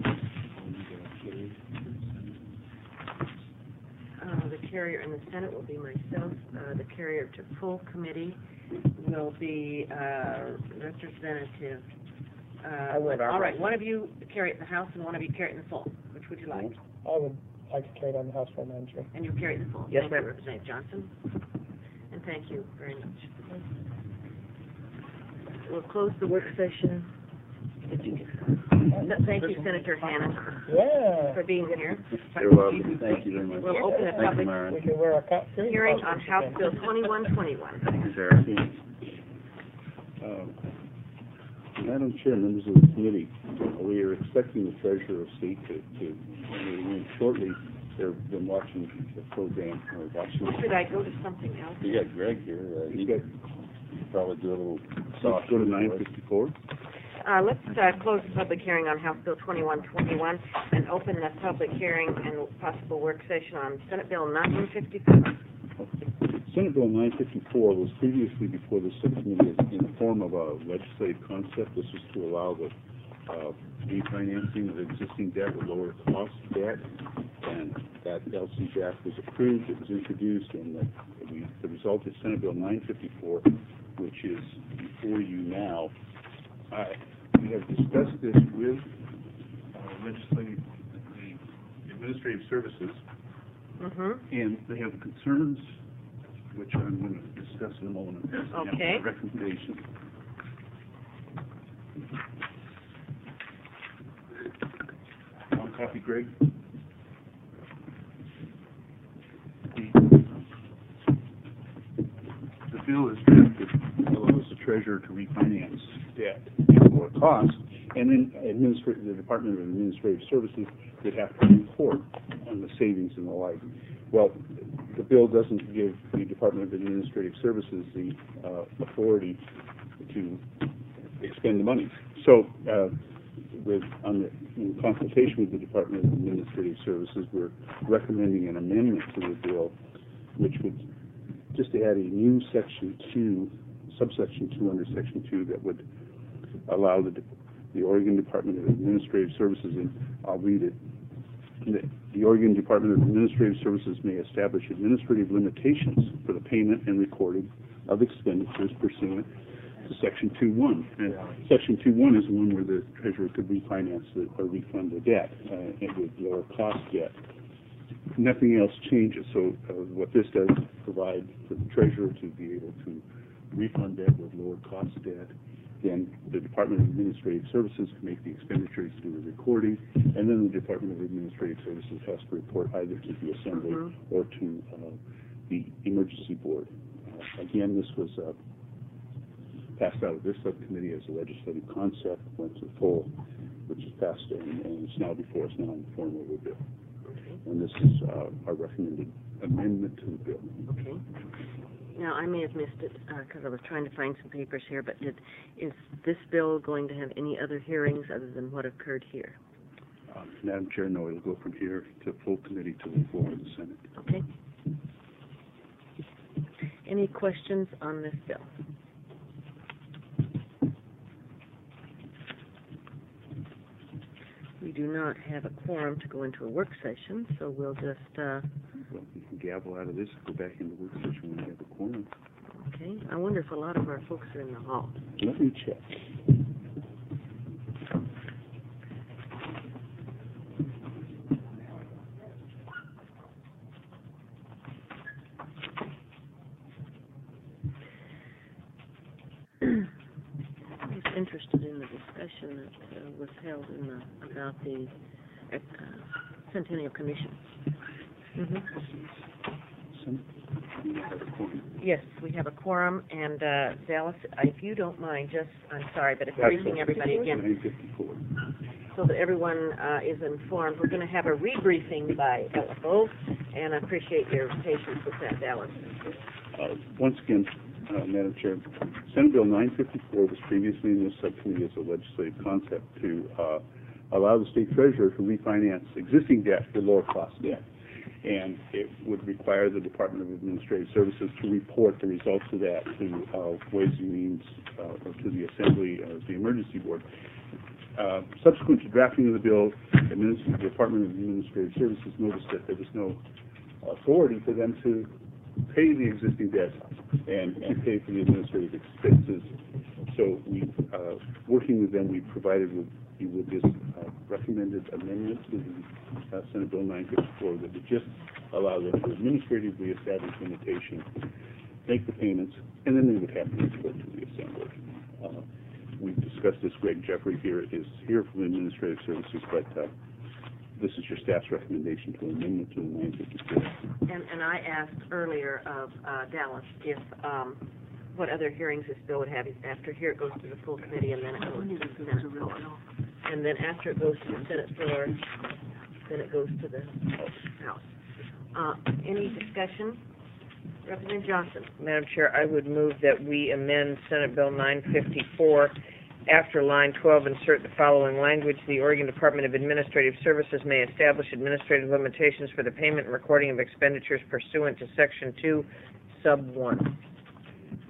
Speaker 1: Uh, the carrier in the Senate will be myself. Uh, the carrier to full committee will be, uh, Representative, uh,
Speaker 6: I will,
Speaker 1: all right, one of you carry it in the House and one of you carry it in the full. Which would you like?
Speaker 2: I would like to carry it on the House Floor, Madam Chair.
Speaker 1: And you carry it in the full?
Speaker 6: Yes,
Speaker 1: Thank
Speaker 6: ma'am.
Speaker 1: you, Representative Johnson. And thank you very much. We'll close the work session. Did you No, thank you, Senator Hannan,
Speaker 2: Yeah.
Speaker 1: for being here.
Speaker 11: You're welcome.
Speaker 4: Thank you very much.
Speaker 1: We'll open a
Speaker 4: Thank you,
Speaker 1: public
Speaker 4: Myron.
Speaker 2: We can wear our co-
Speaker 1: hearing on House Bill twenty-one twenty-one.
Speaker 4: Thank you, Sarah.
Speaker 5: Uh, Madam Chair, members of the committee, we are expecting the Treasurer of State to, to to shortly. They've been watching the program, or watching.
Speaker 1: Should I go to something else?
Speaker 4: You got Greg here. Uh,
Speaker 5: You
Speaker 4: he
Speaker 5: got,
Speaker 4: could probably do a little
Speaker 5: go to nine fifty-four.
Speaker 1: Uh, let's, uh, close the public hearing on House Bill twenty-one twenty-one and open the public hearing and possible work session on Senate Bill nine fifty-four.
Speaker 5: Senate Bill nine fifty-four was previously before the subcommittee in the form of a legislative concept. This was to allow the uh, refinancing of existing debt with lower cost debt. And that L C draft was approved, it was introduced, and the, we, the result is Senate Bill nine fifty-four, which is before you now. I, we have discussed this with uh, legislative, the administrative services,
Speaker 6: Mm-hmm.
Speaker 5: and they have concerns, which I'm going to discuss in a moment.
Speaker 6: Okay.
Speaker 5: And recommendation. One copy, Greg. The, the bill is drafted, allows the treasurer to refinance debt at lower cost, and then administra- the Department of Administrative Services would have to report on the savings and the like. Well, the bill doesn't give the Department of Administrative Services the uh, authority to expend the money. So, uh, with on the, in consultation with the Department of Administrative Services, we're recommending an amendment to the bill, which would just add a new section two, subsection two under section two, that would allow the the Oregon Department of Administrative Services, and I'll read it. The, the Oregon Department of Administrative Services may establish administrative limitations for the payment and recording of expenditures pursuant to Section two one. And Section two one is the one where the treasurer could refinance the, or refund the debt uh, and with lower cost debt. Nothing else changes. So uh, what this does is provide for the treasurer to be able to refund debt with lower cost debt. Then the Department of Administrative Services can make the expenditures, do the recording, and then the Department of Administrative Services has to report either to the Assembly mm-hmm. or to uh, the Emergency Board. Uh, again, this was uh, passed out of this subcommittee as a legislative concept, went to full, which is passed, and, and it's now before us now in the form of a bill. And this is uh, our recommended amendment to the bill.
Speaker 6: Okay. Now, I may have missed it because uh, I was trying to find some papers here, but did, is this bill going to have any other hearings other than what occurred here?
Speaker 5: Uh, Madam Chair, no, it'll go from here to full committee to the floor of the Senate.
Speaker 6: Okay. Any questions on this bill? We do not have a quorum to go into a work session, so we'll just... Uh,
Speaker 5: well, you can gavel out of this and go back into work session when we have a quorum.
Speaker 6: Okay. I wonder if a lot of our folks are in the hall.
Speaker 5: Let me check.
Speaker 6: Interested in the discussion that uh, was held in the, about the uh, Centennial Commission. Mm-hmm. Yes, we have a quorum, and uh, Dallas, if you don't mind, just, I'm sorry, but it's briefing everybody again, so that everyone uh, is informed. We're going to have a rebriefing by Ella Bove, and I appreciate your patience with that, Dallas.
Speaker 5: Uh, once again, Uh, Madam Chair, Senate Bill nine fifty-four was previously in this subcommittee as a legislative concept to uh, allow the state treasurer to refinance existing debt for lower cost debt. And it would require the Department of Administrative Services to report the results of that to uh, Ways and Means uh, or to the Assembly or the Emergency Board. Uh, subsequent to drafting of the bill, the Department of Administrative Services noticed that there was no authority for them to pay the existing debt and, and pay for the administrative expenses. So we, uh, working with them, we provided with you with this uh, recommended amendment to the uh, Senate Bill nine fifty-four that would just allow them to administratively establish limitations, make the payments, and then they would have to report to the Assembly. Uh, we've discussed this. Greg Jeffrey here is here from the Administrative Services, but uh, this is your staff's recommendation to amendment to the nine fifty-four.
Speaker 6: And, and I asked earlier of uh, Dallas if um, what other hearings this bill would have. After here, it goes to the full committee, and then it goes to the Senate floor. And then after it goes to the Senate floor, then it goes to the House. Uh, any discussion? Representative Johnson. Madam Chair, I would move that we amend Senate Bill nine fifty-four. After line twelve, insert the following language. The Oregon Department of Administrative Services may establish administrative limitations for the payment and recording of expenditures pursuant to Section two, Sub one.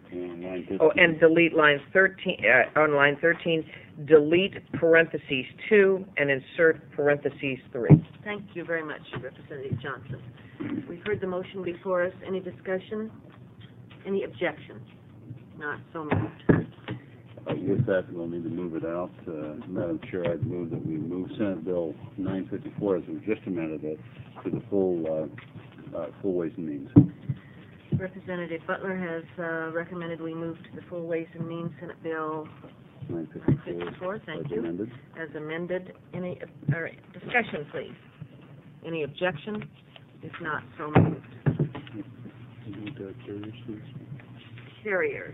Speaker 4: And line fifteen.
Speaker 6: Oh, and delete line thirteen, uh, on line thirteen, delete parentheses two and insert parentheses three.
Speaker 1: Thank you very much, Representative Johnson. We've heard the motion before us. Any discussion? Any objection? Not so moved.
Speaker 4: Uh, with that, we'll need to move it out. Uh, Madam Chair, I'd move that we move Senate Bill nine fifty-four, as we just amended it, to the full, uh, uh, full Ways and Means.
Speaker 1: Representative Butler has uh, recommended we move to the full Ways and Means Senate Bill
Speaker 4: nine
Speaker 1: nine
Speaker 4: fifty-four,
Speaker 1: fifty-four. Thank
Speaker 4: as
Speaker 1: you.
Speaker 4: amended.
Speaker 1: As amended. Any uh, or discussion, please? Any objection? If not, so moved.
Speaker 5: Need, uh, carriers, please.
Speaker 1: Carriers.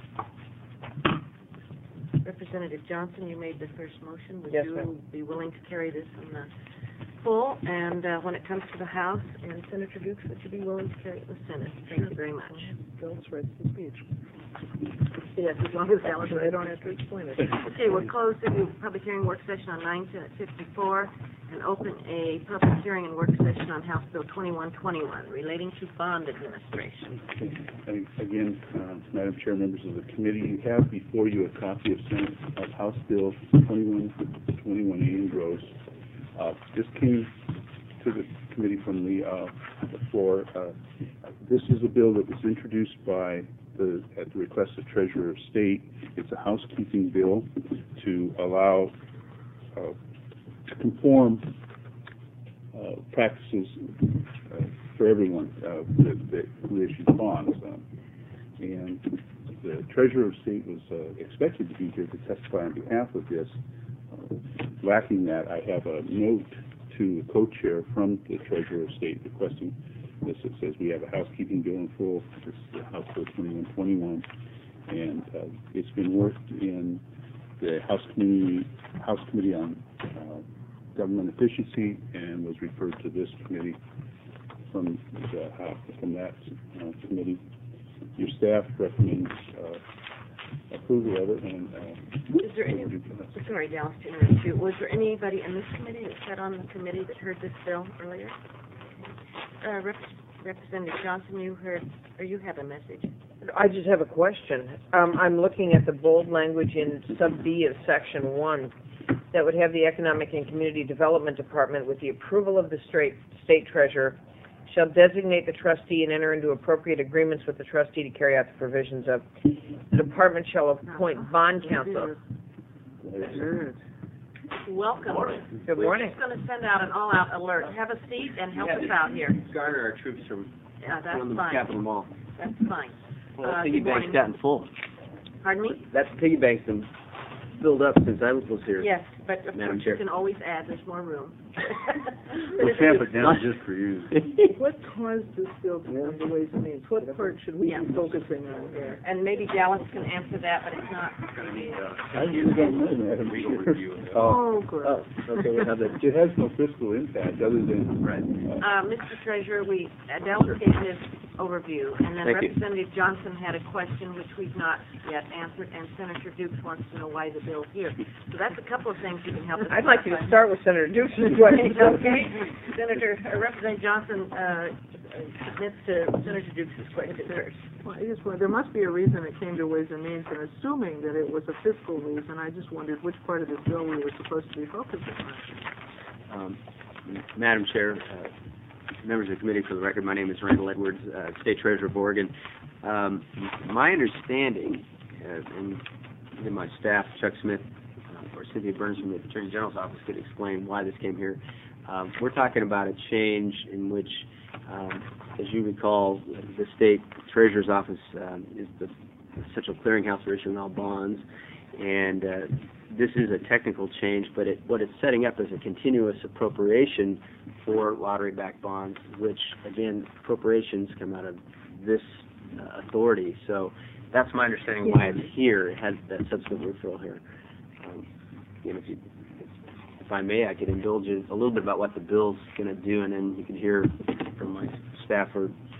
Speaker 1: Representative Johnson, you made the first motion. Would
Speaker 6: Yes,
Speaker 1: you
Speaker 6: ma'am.
Speaker 1: be willing to carry this in the full? And uh, when it comes to the House, and Senator Dukes, would you be willing to carry it in the Senate? Thank you very much.
Speaker 8: Bill's read the speech.
Speaker 1: Yes, as long as Alice.
Speaker 8: I don't have to explain it.
Speaker 1: Okay, we're closed the public hearing work session on nine Senate fifty-four and open a public hearing and work session on House Bill twenty-one twenty-one relating to bond administration.
Speaker 5: And again, uh, Madam Chair, members of the committee, you have before you a copy of Senate of House Bill twenty-one twenty-one A in gross. Uh, this came to the committee from the, uh, the floor. Uh, this is a bill that was introduced by the, at the request of Treasurer of State. It's a housekeeping bill to allow, uh, to conform uh, practices uh, for everyone uh, that, that who issues bonds. Um, and the Treasurer of State was uh, expected to be here to testify on behalf of this. Uh, lacking that, I have a note to the co-chair from the Treasurer of State requesting this. It says we have a housekeeping bill in full. This is the House Bill twenty-one twenty-one, and uh, it's been worked in the House Committee House Committee on uh, Government Efficiency, and was referred to this committee from the House, from that uh, committee. Your staff recommends uh, approval of it, and uh,
Speaker 1: Is there any, sorry, Dallas, to interrupt you. Was there anybody in this committee that sat on the committee that heard this bill earlier? Uh, Rep- Representative Johnson, you heard, or you have a message?
Speaker 6: I just have a question. Um, I'm looking at the bold language in sub B of section one that would have the Economic and Community Development Department, with the approval of the state, state treasurer, shall designate the trustee and enter into appropriate agreements with the trustee to carry out the provisions of. The department shall appoint bond counsel.
Speaker 1: Welcome.
Speaker 6: Good
Speaker 1: We're
Speaker 6: morning.
Speaker 1: just going to send out an all-out alert. Have a seat and help us out here.
Speaker 12: Garner our troops from
Speaker 1: Yeah, that's
Speaker 12: from the
Speaker 1: fine.
Speaker 12: Capitol Mall.
Speaker 1: That's fine.
Speaker 12: Well,
Speaker 1: Uh,
Speaker 12: that
Speaker 1: good
Speaker 12: piggy bank's
Speaker 1: morning.
Speaker 12: gotten full.
Speaker 1: Pardon me?
Speaker 12: That's piggy bank's been filled up since I was here.
Speaker 1: Yes, but of
Speaker 12: Madam
Speaker 1: course you
Speaker 12: Chair.
Speaker 1: can always add. There's more room.
Speaker 4: We'll tamp it down just for you.
Speaker 8: What caused this bill to come to Ways and Means? What part should we
Speaker 1: Yeah.
Speaker 8: be focusing on here?
Speaker 1: And maybe Dallas can answer that, but it's not.
Speaker 5: I really don't know, Madam Chair.
Speaker 8: Oh, good.
Speaker 5: Oh, okay, well, that- it has no fiscal impact other than. Right.
Speaker 1: Uh, Mister Treasurer, we, uh, Dallas gave his overview, and then
Speaker 12: Thank you.
Speaker 1: Representative Johnson had a question which we've not yet answered, and Senator Dukes wants to know why the bill's here. So that's a couple of things you can help us.
Speaker 6: I'd like you to
Speaker 1: clarify.
Speaker 6: start with Senator Dukes' question.
Speaker 1: Okay. Senator, uh, Representative Johnson, uh, submits to Senator Dukes' question first.
Speaker 8: Well, I just wondered, there must be a reason it came to Ways and Means, and assuming that it was a fiscal reason, I just wondered which part of this bill we were supposed to be focusing on.
Speaker 12: Um, Madam Chair, uh, members of the committee, for the record, my name is Randall Edwards, uh, State Treasurer of Oregon. Um, my understanding, uh, and and my staff, Chuck Smith uh, or Cynthia Burns from the Attorney General's office, could explain why this came here. Um, we're talking about a change in which, um, as you recall, the State Treasurer's office um, is the central clearinghouse for issuing all bonds, and uh, this is a technical change, but it, what it's setting up is a continuous appropriation for lottery-backed bonds, which, again, appropriations come out of this uh, authority. So that's my understanding why it's here. It has that subsequent referral here. Um, you know, if, you, if I may, I could indulge you a little bit about what the bill's going to do, and then you can hear from my staff or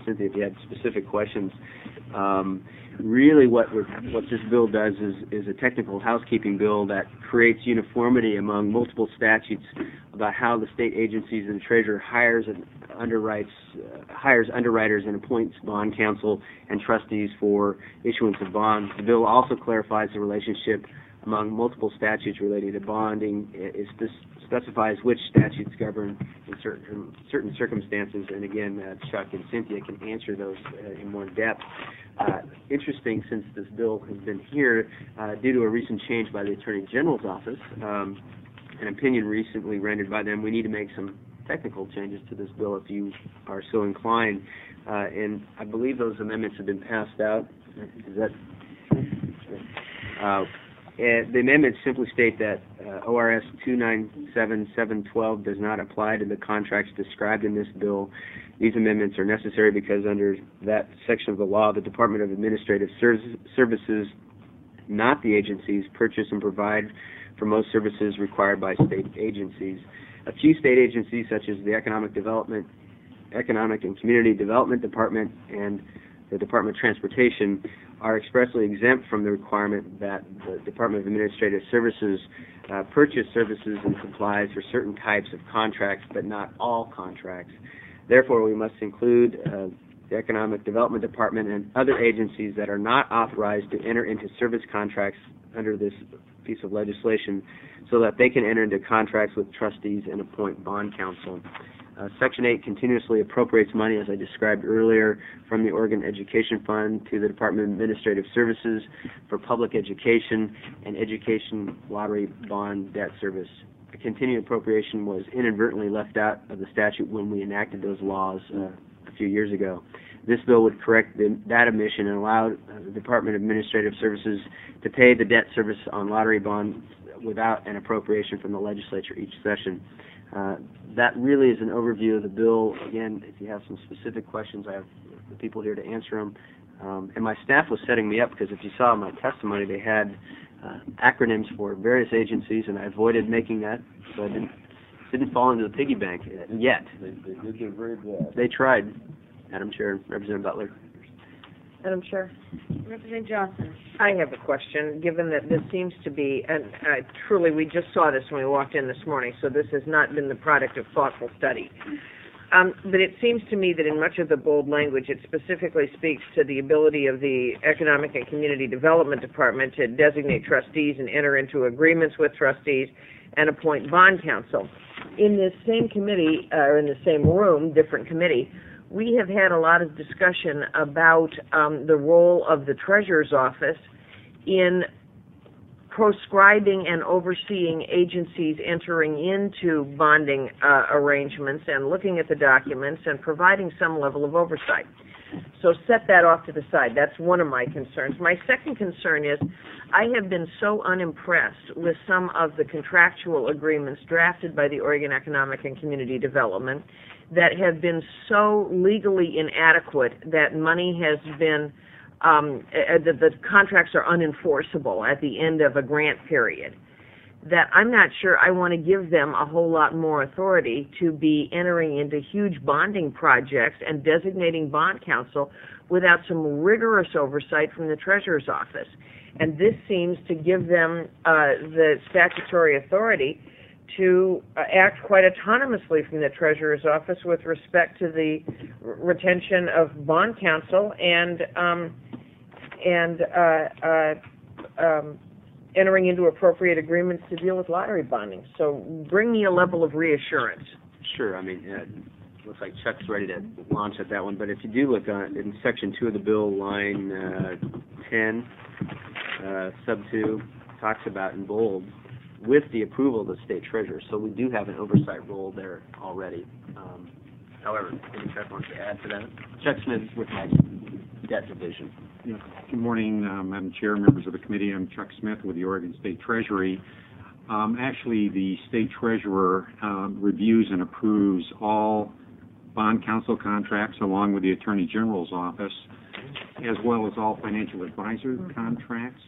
Speaker 12: Cynthia if you had specific questions. Um, really what we're, what this bill does is, is a technical housekeeping bill that creates uniformity among multiple statutes about how the state agencies and the treasurer hires and underwrites, uh, hires underwriters and appoints bond counsel and trustees for issuance of bonds. The bill also clarifies the relationship among multiple statutes relating to bonding. It, it specifies which statutes govern in certain, certain circumstances, and again, uh, Chuck and Cynthia can answer those uh, in more depth. Uh, interesting, since this bill has been here, uh, due to a recent change by the Attorney General's office, um, an opinion recently rendered by them, we need to make some technical changes to this bill if you are so inclined. Uh, and I believe those amendments have been passed out. Is that... Uh, And the amendments simply state that uh, O R S two nine seven seven twelve does not apply to the contracts described in this bill. These amendments are necessary because under that section of the law, the Department of Administrative Services, not the agencies, purchase and provide for most services required by state agencies. A few state agencies, such as the Economic Development, Economic and Community Development Department and the Department of Transportation, are expressly exempt from the requirement that the Department of Administrative Services uh, purchase services and supplies for certain types of contracts, but not all contracts. Therefore, we must include uh, the Economic Development Department and other agencies that are not authorized to enter into service contracts under this piece of legislation so that they can enter into contracts with trustees and appoint bond counsel. Uh, Section eight continuously appropriates money, as I described earlier, from the Oregon Education Fund to the Department of Administrative Services for public education and education lottery bond debt service. A continued appropriation was inadvertently left out of the statute when we enacted those laws uh, a few years ago. This bill would correct the, that omission and allow uh, the Department of Administrative Services to pay the debt service on lottery bonds without an appropriation from the legislature each session. Uh, that really is an overview of the bill. Again, if you have some specific questions, I have the people here to answer them. Um, and my staff was setting me up because if you saw my testimony, they had uh, acronyms for various agencies, and I avoided making that, so I didn't didn't fall into the piggy bank yet.
Speaker 4: They, they did their very best.
Speaker 12: They tried, Madam Chair, Representative Butler.
Speaker 6: Madam Chair?
Speaker 1: Representative Johnson.
Speaker 6: I have a question, given that this seems to be, and uh, truly we just saw this when we walked in this morning, so this has not been the product of thoughtful study. Um, but it seems to me that in much of the bold language, it specifically speaks to the ability of the Economic and Community Development Department to designate trustees and enter into agreements with trustees and appoint bond counsel. In this same committee, uh, or in the same room, different committee, we have had a lot of discussion about um, the role of the Treasurer's Office in proscribing and overseeing agencies entering into bonding uh, arrangements and looking at the documents and providing some level of oversight. So set that off to the side. That's one of my concerns. My second concern is I have been so unimpressed with some of the contractual agreements drafted by the Oregon Economic and Community Development that have been so legally inadequate that money has been, um, uh, the, the contracts are unenforceable at the end of a grant period, that I'm not sure I want to give them a whole lot more authority to be entering into huge bonding projects and designating bond counsel without some rigorous oversight from the Treasurer's Office. And this seems to give them uh, the statutory authority to uh, act quite autonomously from the Treasurer's Office with respect to the r- retention of bond counsel and um, and uh, uh, um, entering into appropriate agreements to deal with lottery bonding. So bring me a level of reassurance.
Speaker 12: Sure. I mean, uh, looks like Chuck's ready to launch at that one. But if you do look on, in Section two of the bill, line uh, ten, uh, sub two, talks about in bold, with the approval of the state treasurer. So we do have an oversight role there already. Um, however, any Chuck wants to add to that? Chuck Smith with my debt division.
Speaker 13: Yeah. Good morning, uh, Madam Chair, members of the committee. I'm Chuck Smith with the Oregon State Treasury. Um, actually, the state treasurer um, reviews and approves all bond counsel contracts along with the Attorney General's office, as well as all financial advisor contracts.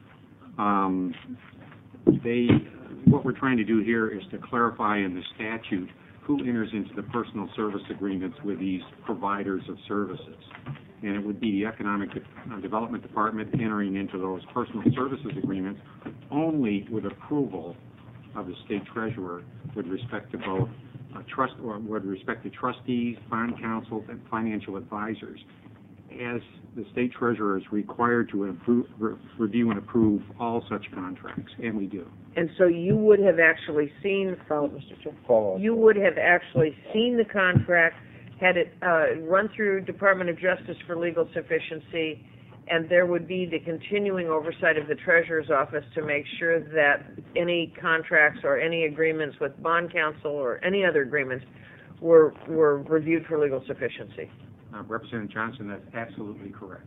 Speaker 13: Um, they, what we're trying to do here is to clarify in the statute who enters into the personal service agreements with these providers of services. And it would be the Economic De- uh, Development Department entering into those personal services agreements only with approval of the state treasurer with respect to both uh, trust or with respect to trustees, bond counsels, and financial advisors. As the state treasurer is required to improve, re- review and approve all such contracts, and we do.
Speaker 6: And so you would have actually seen, follow, Mister Chair,
Speaker 4: Follow.
Speaker 6: you would have actually seen the contract, had it uh, run through Department of Justice for legal sufficiency, and there would be the continuing oversight of the Treasurer's Office to make sure that any contracts or any agreements with bond counsel or any other agreements were were reviewed for legal sufficiency.
Speaker 13: Uh, Representative Johnson, that's absolutely correct.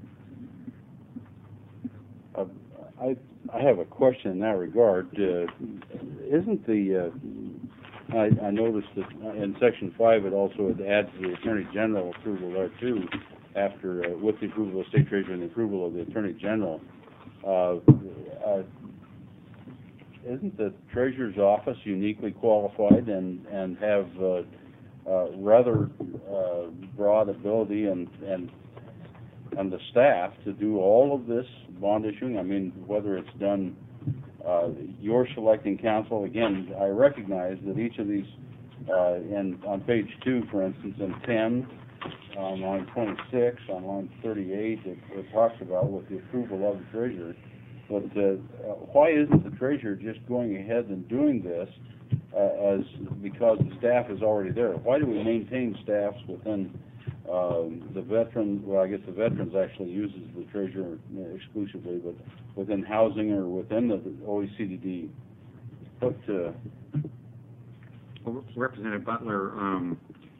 Speaker 4: Uh, I I have a question in that regard. Uh, isn't the uh, I, I noticed that in Section five it also adds the Attorney General approval there too, after uh, with the approval of the State Treasurer and the approval of the Attorney General. Uh, uh, isn't the Treasurer's Office uniquely qualified and and have uh, uh, rather uh, broad ability and and and the staff to do all of this bond issuing? I mean, whether it's done, uh, you're selecting counsel. Again, I recognize that each of these, uh, in, on page two, for instance, in ten, on line twenty-six, on line thirty-eight, it, it talks about with the approval of the treasurer. But uh, uh, why isn't the treasurer just going ahead and doing this uh, as because the staff is already there? Why do we maintain staffs within Um, the veteran, well, I guess the veterans actually uses the treasurer exclusively, but within housing or within the O E C D D. But, uh,
Speaker 13: Well, Representative Butler, um,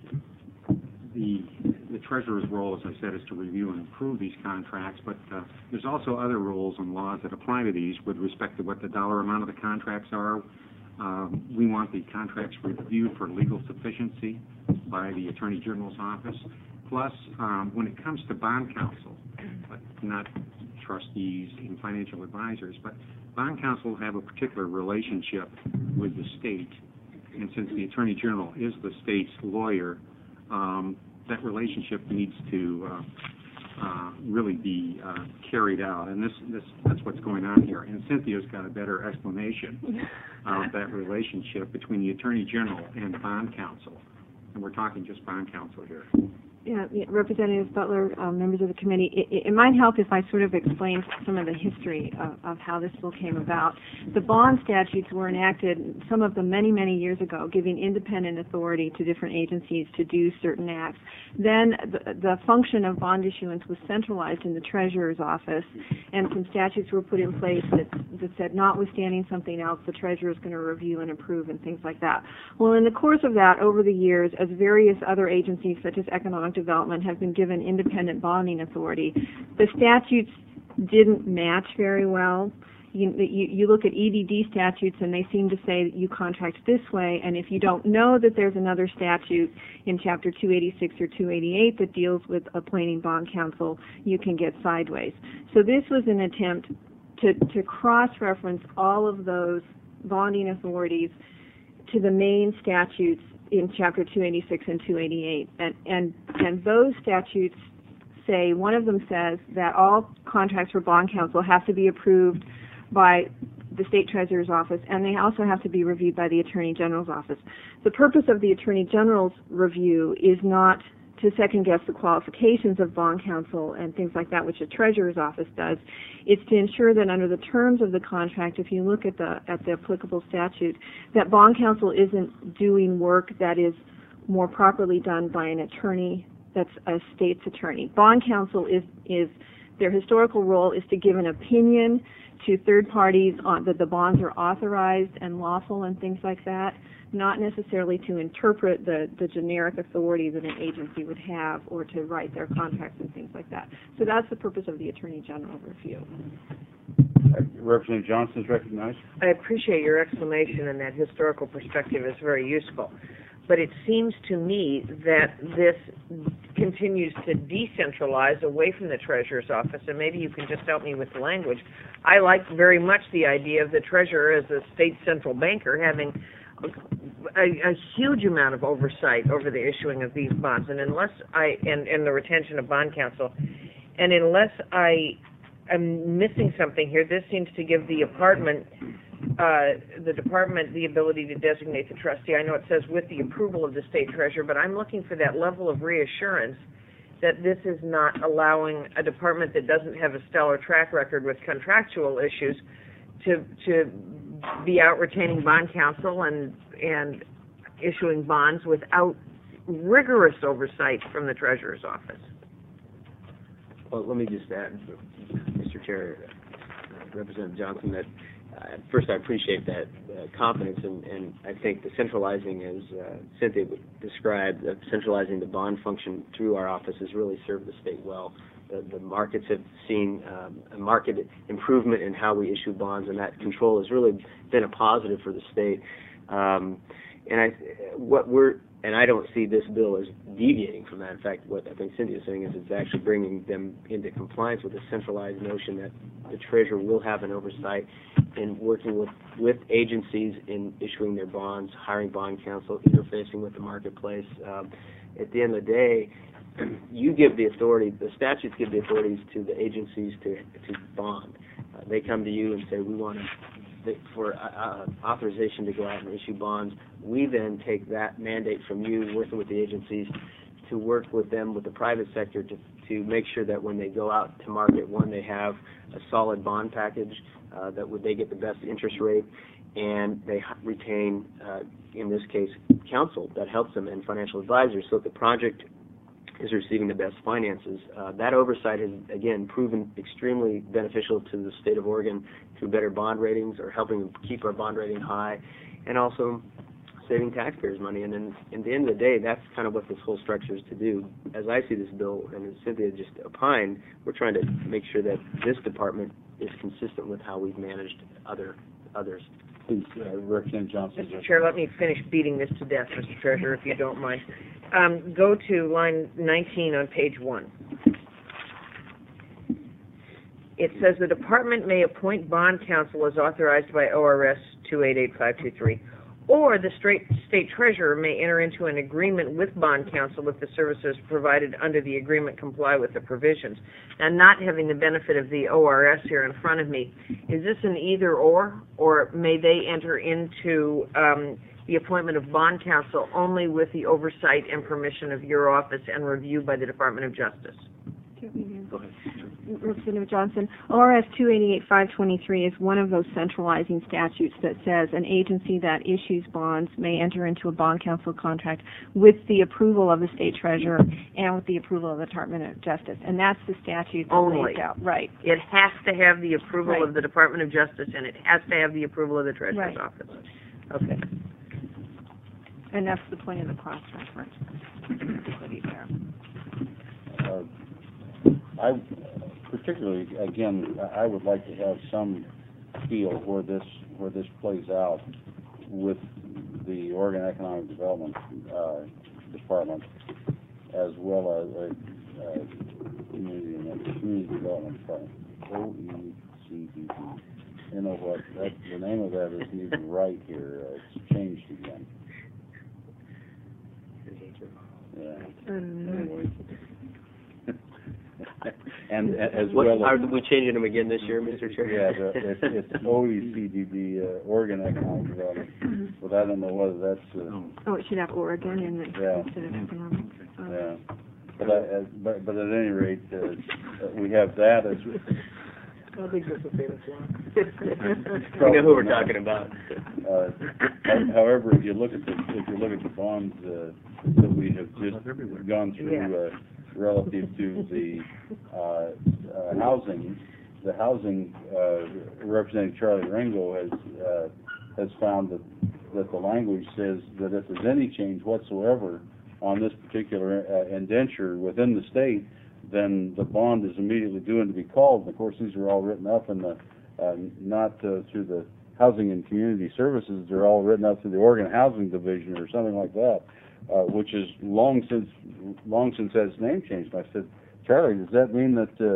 Speaker 13: the the treasurer's role, as I said, is to review and approve these contracts, but uh, there's also other rules and laws that apply to these with respect to what the dollar amount of the contracts are. Um, we want the contracts reviewed for legal sufficiency by the Attorney General's office. Plus, um, when it comes to bond counsel, but not trustees and financial advisors, but bond counsel have a particular relationship with the state, and since the Attorney General is the state's lawyer, um, that relationship needs to uh, uh, really be uh, carried out, and this, this that's what's going on here. And Cynthia's got a better explanation of that relationship between the Attorney General and bond counsel, and we're talking just bond counsel here.
Speaker 3: Yeah, yeah, Representative Butler, uh, members of the committee, it, it might help if I sort of explain some of the history of, of how this bill came about. The bond statutes were enacted, some of them many, many years ago, giving independent authority to different agencies to do certain acts. Then the, the function of bond issuance was centralized in the Treasurer's Office, and some statutes were put in place that, that said, notwithstanding something else, the Treasurer is going to review and approve and things like that. Well, in the course of that, over the years, as various other agencies, such as Economic Development, have been given independent bonding authority, the statutes didn't match very well. You, you, you look at E D D statutes and they seem to say that you contract this way, and if you don't know that there's another statute in Chapter two eighty-six or two eighty-eight that deals with appointing bond counsel, you can get sideways. So this was an attempt to, to cross-reference all of those bonding authorities to the main statutes in Chapter two eighty-six and two eighty-eight, and, and and those statutes say, one of them says that all contracts for bond counsel have to be approved by the State Treasurer's Office, and they also have to be reviewed by the Attorney General's Office. The purpose of the Attorney General's review is not to second-guess the qualifications of bond counsel and things like that, which the Treasurer's Office does. It's to ensure that under the terms of the contract, if you look at the at the applicable statute, that bond counsel isn't doing work that is more properly done by an attorney that's a state's attorney. Bond counsel is is their historical role is to give an opinion to third parties on that the bonds are authorized and lawful and things like that, not necessarily to interpret the, the generic authority that an agency would have or to write their contracts and things like that. So that's the purpose of the Attorney General review.
Speaker 4: Uh, Representative Johnson is recognized.
Speaker 6: I appreciate your explanation, and that historical perspective is very useful. But it seems to me that this continues to decentralize away from the Treasurer's Office, and maybe you can just help me with the language. I like very much the idea of the Treasurer as a state central banker having a, a huge amount of oversight over the issuing of these bonds, and unless I, and, and the retention of bond counsel, and unless I am missing something here, this seems to give the apartment, uh, the department the ability to designate the trustee. I know it says with the approval of the state treasurer, but I'm looking for that level of reassurance that this is not allowing a department that doesn't have a stellar track record with contractual issues to to be out retaining bond counsel and and issuing bonds without rigorous oversight from the treasurer's office.
Speaker 12: Well, let me just add, Mister Chair, uh, Representative Johnson, that uh, first I appreciate that uh, confidence, and, and I think the centralizing, as uh, Cynthia described, uh, centralizing the bond function through our office has really served the state well. The, the markets have seen um, a market improvement in how we issue bonds, and that control has really been a positive for the state. Um, and I, what we're, and I don't see this bill as deviating from that. In fact, what I think Cynthia is saying is it's actually bringing them into compliance with a centralized notion that the treasurer will have an oversight in working with, with agencies in issuing their bonds, hiring bond counsel, interfacing with the marketplace. Um, at the end of the day, you give the authority, the statutes give the authorities to the agencies to, to bond. Uh, they come to you and say, we want to, for uh, authorization to go out and issue bonds. We then take that mandate from you, working with the agencies, to work with them, with the private sector, to, to make sure that when they go out to market, one, they have a solid bond package, uh, that would they get the best interest rate, and they retain, uh, in this case, counsel that helps them and financial advisors so that the project is receiving the best finances. Uh, that oversight has, again, proven extremely beneficial to the state of Oregon through better bond ratings or helping them keep our bond rating high, and also saving taxpayers money. And then at the end of the day, that's kind of what this whole structure is to do. As I see this bill, and as Cynthia just opined, we're trying to make sure that this department is consistent with how we've managed other others.
Speaker 4: Please, uh, Representative Johnson.
Speaker 6: Mister Chair, let me finish beating this to death, Mister Treasurer, if you don't mind. Um, go to line nineteen on page one. It says the department may appoint bond counsel as authorized by O R S two eight eight five two three, or the straight state treasurer may enter into an agreement with bond counsel if the services provided under the agreement comply with the provisions. Now, not having the benefit of the O R S here in front of me, is this an either or, or may they enter into um, the appointment of bond counsel only with the oversight and permission of your office and review by the Department of Justice?
Speaker 12: Go ahead.
Speaker 14: Representative Johnson, O R S two eighty-eight five twenty-three is one of those centralizing statutes that says an agency that issues bonds may enter into a bond counsel contract with the approval of the state treasurer and with the approval of the Department of Justice, and that's the statute that
Speaker 6: Only.
Speaker 14: lays out. Right.
Speaker 6: It has to have the approval
Speaker 14: Right.
Speaker 6: of the Department of Justice, and it has to have the approval of the Treasurer's
Speaker 14: Right.
Speaker 6: office. Okay.
Speaker 14: And that's the point of the cross-reference. there.
Speaker 4: Uh, I, particularly, again, I would like to have some feel where this where this plays out with the Oregon Economic Development uh, Department, as well as uh, uh, Community and Community Development Department, O E C D D. You know what? That, the name of that isn't even right here. Uh, it's changed again. Yeah.
Speaker 14: Um,
Speaker 4: And as
Speaker 12: What,
Speaker 4: well
Speaker 12: are
Speaker 4: as,
Speaker 12: we changing them again this year, Mister Chair?
Speaker 4: yeah, the, it's, it's O E C D D, uh, Oregon Economic Development, but I don't know whether that's, uh,
Speaker 14: oh, it should have Oregon in it
Speaker 4: Yeah.
Speaker 14: instead of economic. Oh.
Speaker 4: yeah. But I, uh, but, but at any rate, uh, we have that as.
Speaker 2: I think that's a famous one.
Speaker 12: We know who we're talking about.
Speaker 4: Uh, however, if you look at the, if you look at the bonds, uh, that we have just gone through, uh, relative to the, uh, uh, housing, the housing, uh, Representative Charlie Ringo has, uh, has found that, that the language says that if there's any change whatsoever on this particular uh, indenture within the state, then the bond is immediately due and to be called. And of course, these are all written up in the, uh, not uh, through the Housing and Community Services, they're all written up through the Oregon Housing Division or something like that, uh, which is long since, long since had its name changed. And I said, Charlie, does that mean that, uh,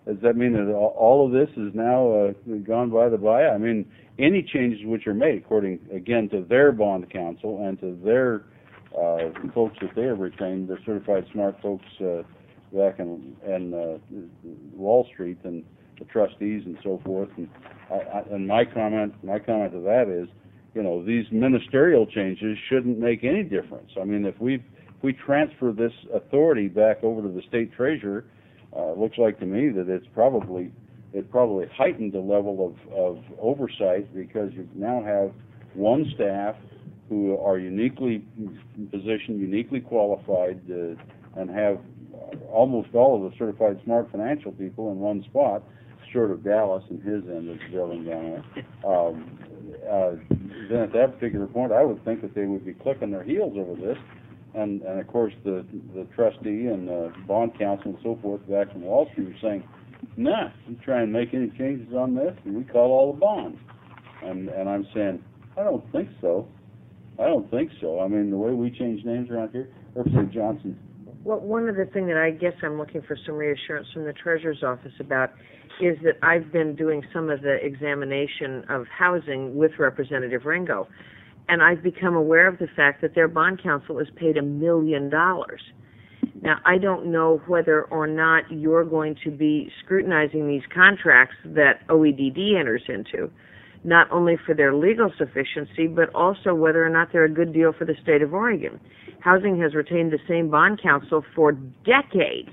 Speaker 4: does that mean that all, all of this is now uh, gone by the by? I mean, any changes which are made, according, again, to their bond counsel and to their uh, folks that they have retained, the certified smart folks uh, back in, in uh, Wall Street and the trustees and so forth. And, I, I, and my comment, my comment to that is, you know, these ministerial changes shouldn't make any difference. I mean, if we if we transfer this authority back over to the state treasurer, uh, it looks like to me that it's probably it probably heightened the level of, of oversight, because you now have one staff who are uniquely positioned, uniquely qualified, uh, and have almost all of the certified smart financial people in one spot, short of Dallas and his end of the building down there. Um, uh, then at that particular point, I would think that they would be clicking their heels over this, and, and of course the the trustee and the bond counsel and so forth back from Wall Street were saying, nah, you try and make any changes on this, and we call all the bonds. And and I'm saying, I don't think so. I don't think so. I mean, the way we change names around here, Representative Johnson.
Speaker 6: Well, one other thing that I guess I'm looking for some reassurance from the Treasurer's Office about is that I've been doing some of the examination of housing with Representative Ringo, and I've become aware of the fact that their bond counsel is paid a million dollars. Now, I don't know whether or not you're going to be scrutinizing these contracts that O E D D enters into, not only for their legal sufficiency, but also whether or not they're a good deal for the state of Oregon. Housing has retained the same bond counsel for decades,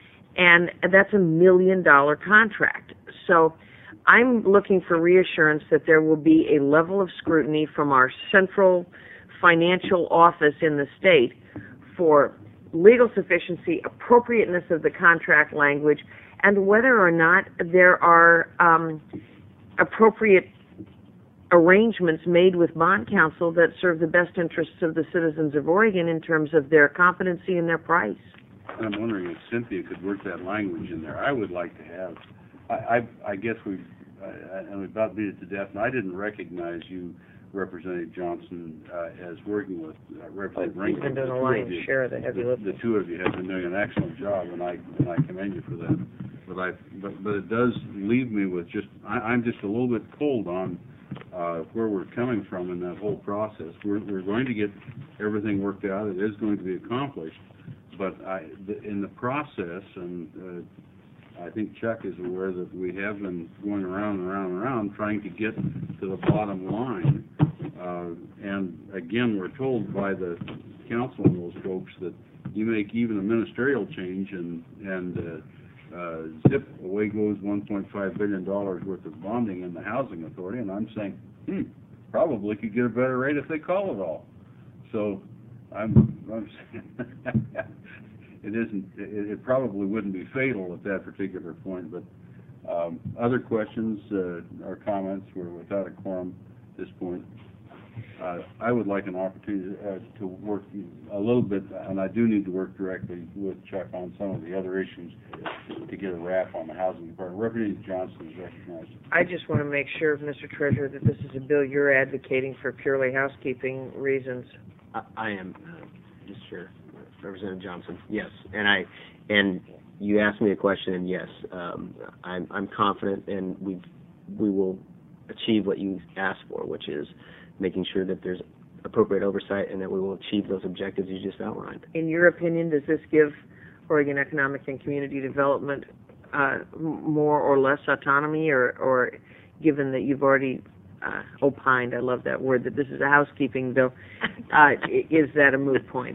Speaker 6: and that's a million dollar contract. So I'm looking for reassurance that there will be a level of scrutiny from our central financial office in the state for legal sufficiency, appropriateness of the contract language, and whether or not there are um, appropriate arrangements made with bond counsel that serve the best interests of the citizens of Oregon in terms of their competency and their price.
Speaker 4: And I'm wondering if Cynthia could work that language in there. I would like to have. I, I, I guess we've, uh, and we about beat it to death, and I didn't recognize you, Representative Johnson, uh, as working with uh, Representative Ringo.
Speaker 6: You've been doing a lion's share of the heavy lifting.
Speaker 4: The two of you have been doing an excellent job, and I and I commend you for that. But I, but, but it does leave me with just, I, I'm just a little bit cold on uh, where we're coming from in that whole process. We're we're going to get everything worked out. It is going to be accomplished, but I, the, in the process, and uh, I think Chuck is aware that we have been going around and around and around trying to get to the bottom line. Uh, and again, we're told by the council and those folks that you make even a ministerial change and, and uh, uh, zip, away goes one point five billion dollars worth of bonding in the Housing Authority. And I'm saying, hmm, probably could get a better rate if they call it all. So I'm, I'm saying it isn't, it, it probably wouldn't be fatal at that particular point. But um, other questions uh, or comments were without a quorum at this point. Uh, I would like an opportunity uh, to work a little bit, and I do need to work directly with Chuck on some of the other issues to get a wrap on the housing department. Representative Johnson is recognized.
Speaker 6: I just want to make sure, Mister Treasurer, that this is a bill you're advocating for purely housekeeping reasons.
Speaker 12: I, I am, uh, Mister Chair, Representative Johnson. Yes, and I and you asked me a question, and yes, um, I'm I'm confident, and we we will achieve what you asked for, which is making sure that there's appropriate oversight and that we will achieve those objectives you just outlined.
Speaker 6: In your opinion, does this give Oregon Economic and Community Development uh, more or less autonomy, or, or given that you've already uh, opined, I love that word, that this is a housekeeping bill, uh, is that a moot point?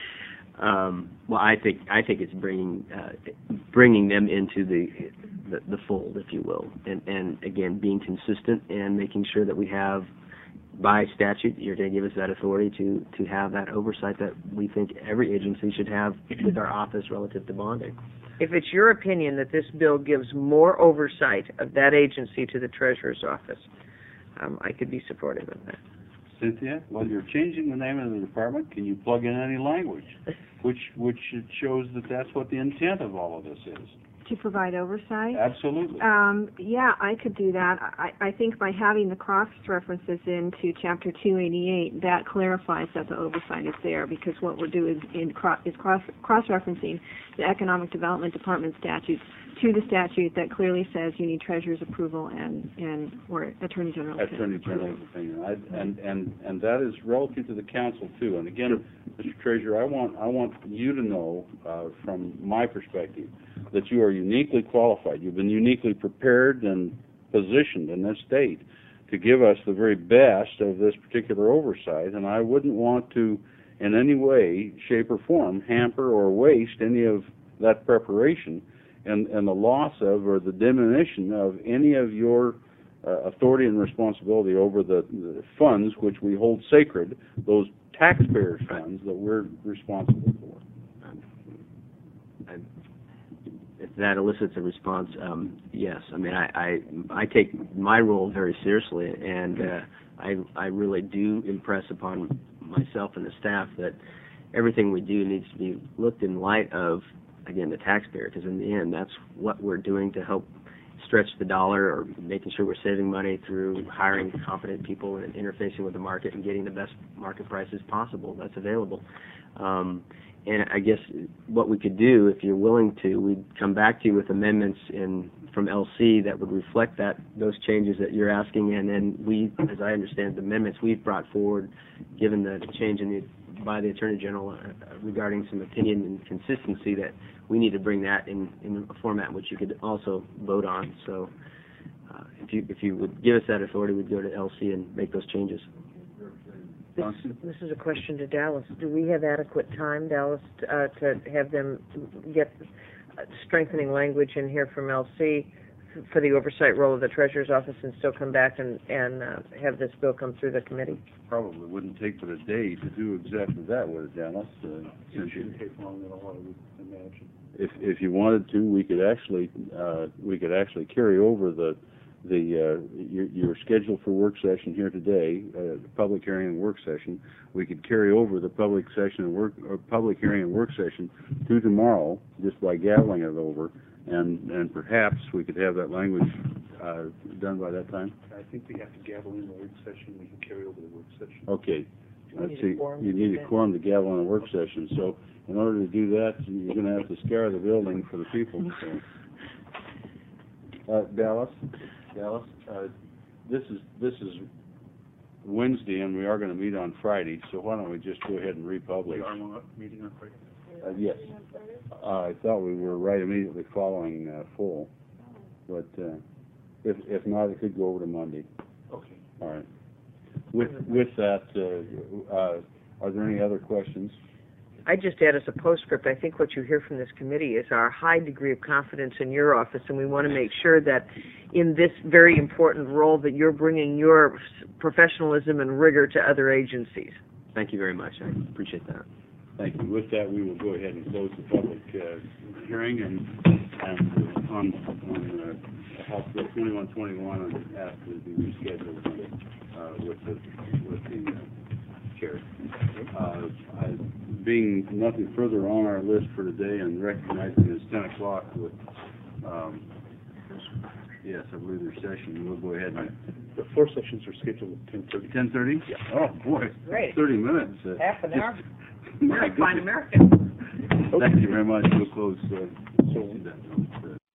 Speaker 12: Um, well, I think I think it's bringing uh, bringing them into the, the the fold, if you will, and and again being consistent and making sure that we have, by statute, you're going to give us that authority to, to have that oversight that we think every agency should have with our office relative to bonding.
Speaker 6: If it's your opinion that this bill gives more oversight of that agency to the Treasurer's Office, um, I could be supportive of that.
Speaker 4: Cynthia, while you're changing the name of the department, can you plug in any language which which shows that that's what the intent of all of this is?
Speaker 14: To provide oversight?
Speaker 4: Absolutely.
Speaker 14: Um, yeah, I could do that. I, I think by having the cross-references into Chapter two eighty-eight, that clarifies that the oversight is there, because what we're doing in cro- is cross, cross-referencing the Economic Development Department statutes to the statute that clearly says you need treasurer's approval and, and or Attorney General's
Speaker 4: Attorney General's opinion. I, and, and, and that is relative to the council too. And again, Mister Treasurer, I want, I want you to know, uh, from my perspective, that you are uniquely qualified. You've been uniquely prepared and positioned in this state to give us the very best of this particular oversight, and I wouldn't want to in any way, shape, or form hamper or waste any of that preparation and, and the loss of or the diminution of any of your uh, authority and responsibility over the, the funds which we hold sacred, those taxpayers' funds that we're responsible for.
Speaker 12: If that elicits a response, um, yes. I mean, I, I I take my role very seriously, and uh, I I really do impress upon myself and the staff that everything we do needs to be looked in light of, again, the taxpayer, because in the end, that's what we're doing to help stretch the dollar or making sure we're saving money through hiring competent people and interfacing with the market and getting the best market prices possible that's available. Um, and I guess what we could do, if you're willing to, we'd come back to you with amendments in from L C that would reflect that those changes that you're asking, and then we, as I understand the amendments we've brought forward, given the change in the, by the Attorney General uh, regarding some opinion and consistency, that we need to bring that in, in a format which you could also vote on. So uh, if you if you would give us that authority, we'd go to L C and make those changes.
Speaker 6: This, this is a question to Dallas. Do we have adequate time, Dallas, to, uh, to have them get strengthening language in here from L C for the oversight role of the Treasurer's Office and still come back and, and uh, have this bill come through the committee?
Speaker 4: Probably wouldn't take but a day to do exactly that, would it, Dallas? Uh,
Speaker 5: It shouldn't take longer than what I would imagine.
Speaker 4: If if you wanted to, we could actually uh, we could actually carry over the the uh, your, your schedule for work session here today, uh, the public hearing and work session. We could carry over the public session and work or public hearing and work session to tomorrow just by gaveling it over, and and perhaps we could have that language uh, done by that time.
Speaker 5: I think we have to gavel in the work session. We can carry over the work session.
Speaker 4: Okay. Let's
Speaker 6: need a
Speaker 4: see.
Speaker 6: quorum
Speaker 4: You
Speaker 6: to
Speaker 4: need
Speaker 6: do
Speaker 4: a
Speaker 6: that?
Speaker 4: quorum to gavel on a work session. So in order to do that, you're going to have to scare the building for the people. So. Uh, Dallas, Dallas, uh, this is this is Wednesday, and we are going to meet on Friday. So why don't we just go ahead and republish?
Speaker 5: We are on a meeting on Friday.
Speaker 4: Uh, yes. Uh, I thought we were right immediately following uh, full, but uh, if if not, it could go over to Monday.
Speaker 5: Okay.
Speaker 4: All right. With with that, uh, uh, are there any other questions?
Speaker 6: I just add as a postscript, I think what you hear from this committee is our high degree of confidence in your office, and we want to make sure that in this very important role that you're bringing your professionalism and rigor to other agencies.
Speaker 12: Thank you very much. I appreciate that.
Speaker 4: Thank you. With that, we will go ahead and close the public uh, hearing and, and uh, on, on uh, House Bill twenty-one twenty-one and ask to be rescheduled uh, with the, with the uh, chair. Uh, I, being nothing further on our list for today and recognizing it's ten o'clock with, um, yes, I believe there's session, we'll go ahead and...
Speaker 5: The floor sessions are scheduled at ten thirty.
Speaker 4: ten thirty?
Speaker 5: Yeah.
Speaker 4: Oh, boy.
Speaker 6: Great.
Speaker 4: thirty minutes. Uh,
Speaker 6: Half an hour.
Speaker 4: My
Speaker 6: Fine
Speaker 4: goodness.
Speaker 6: American.
Speaker 4: Thank you very much. We'll close. Uh,
Speaker 5: So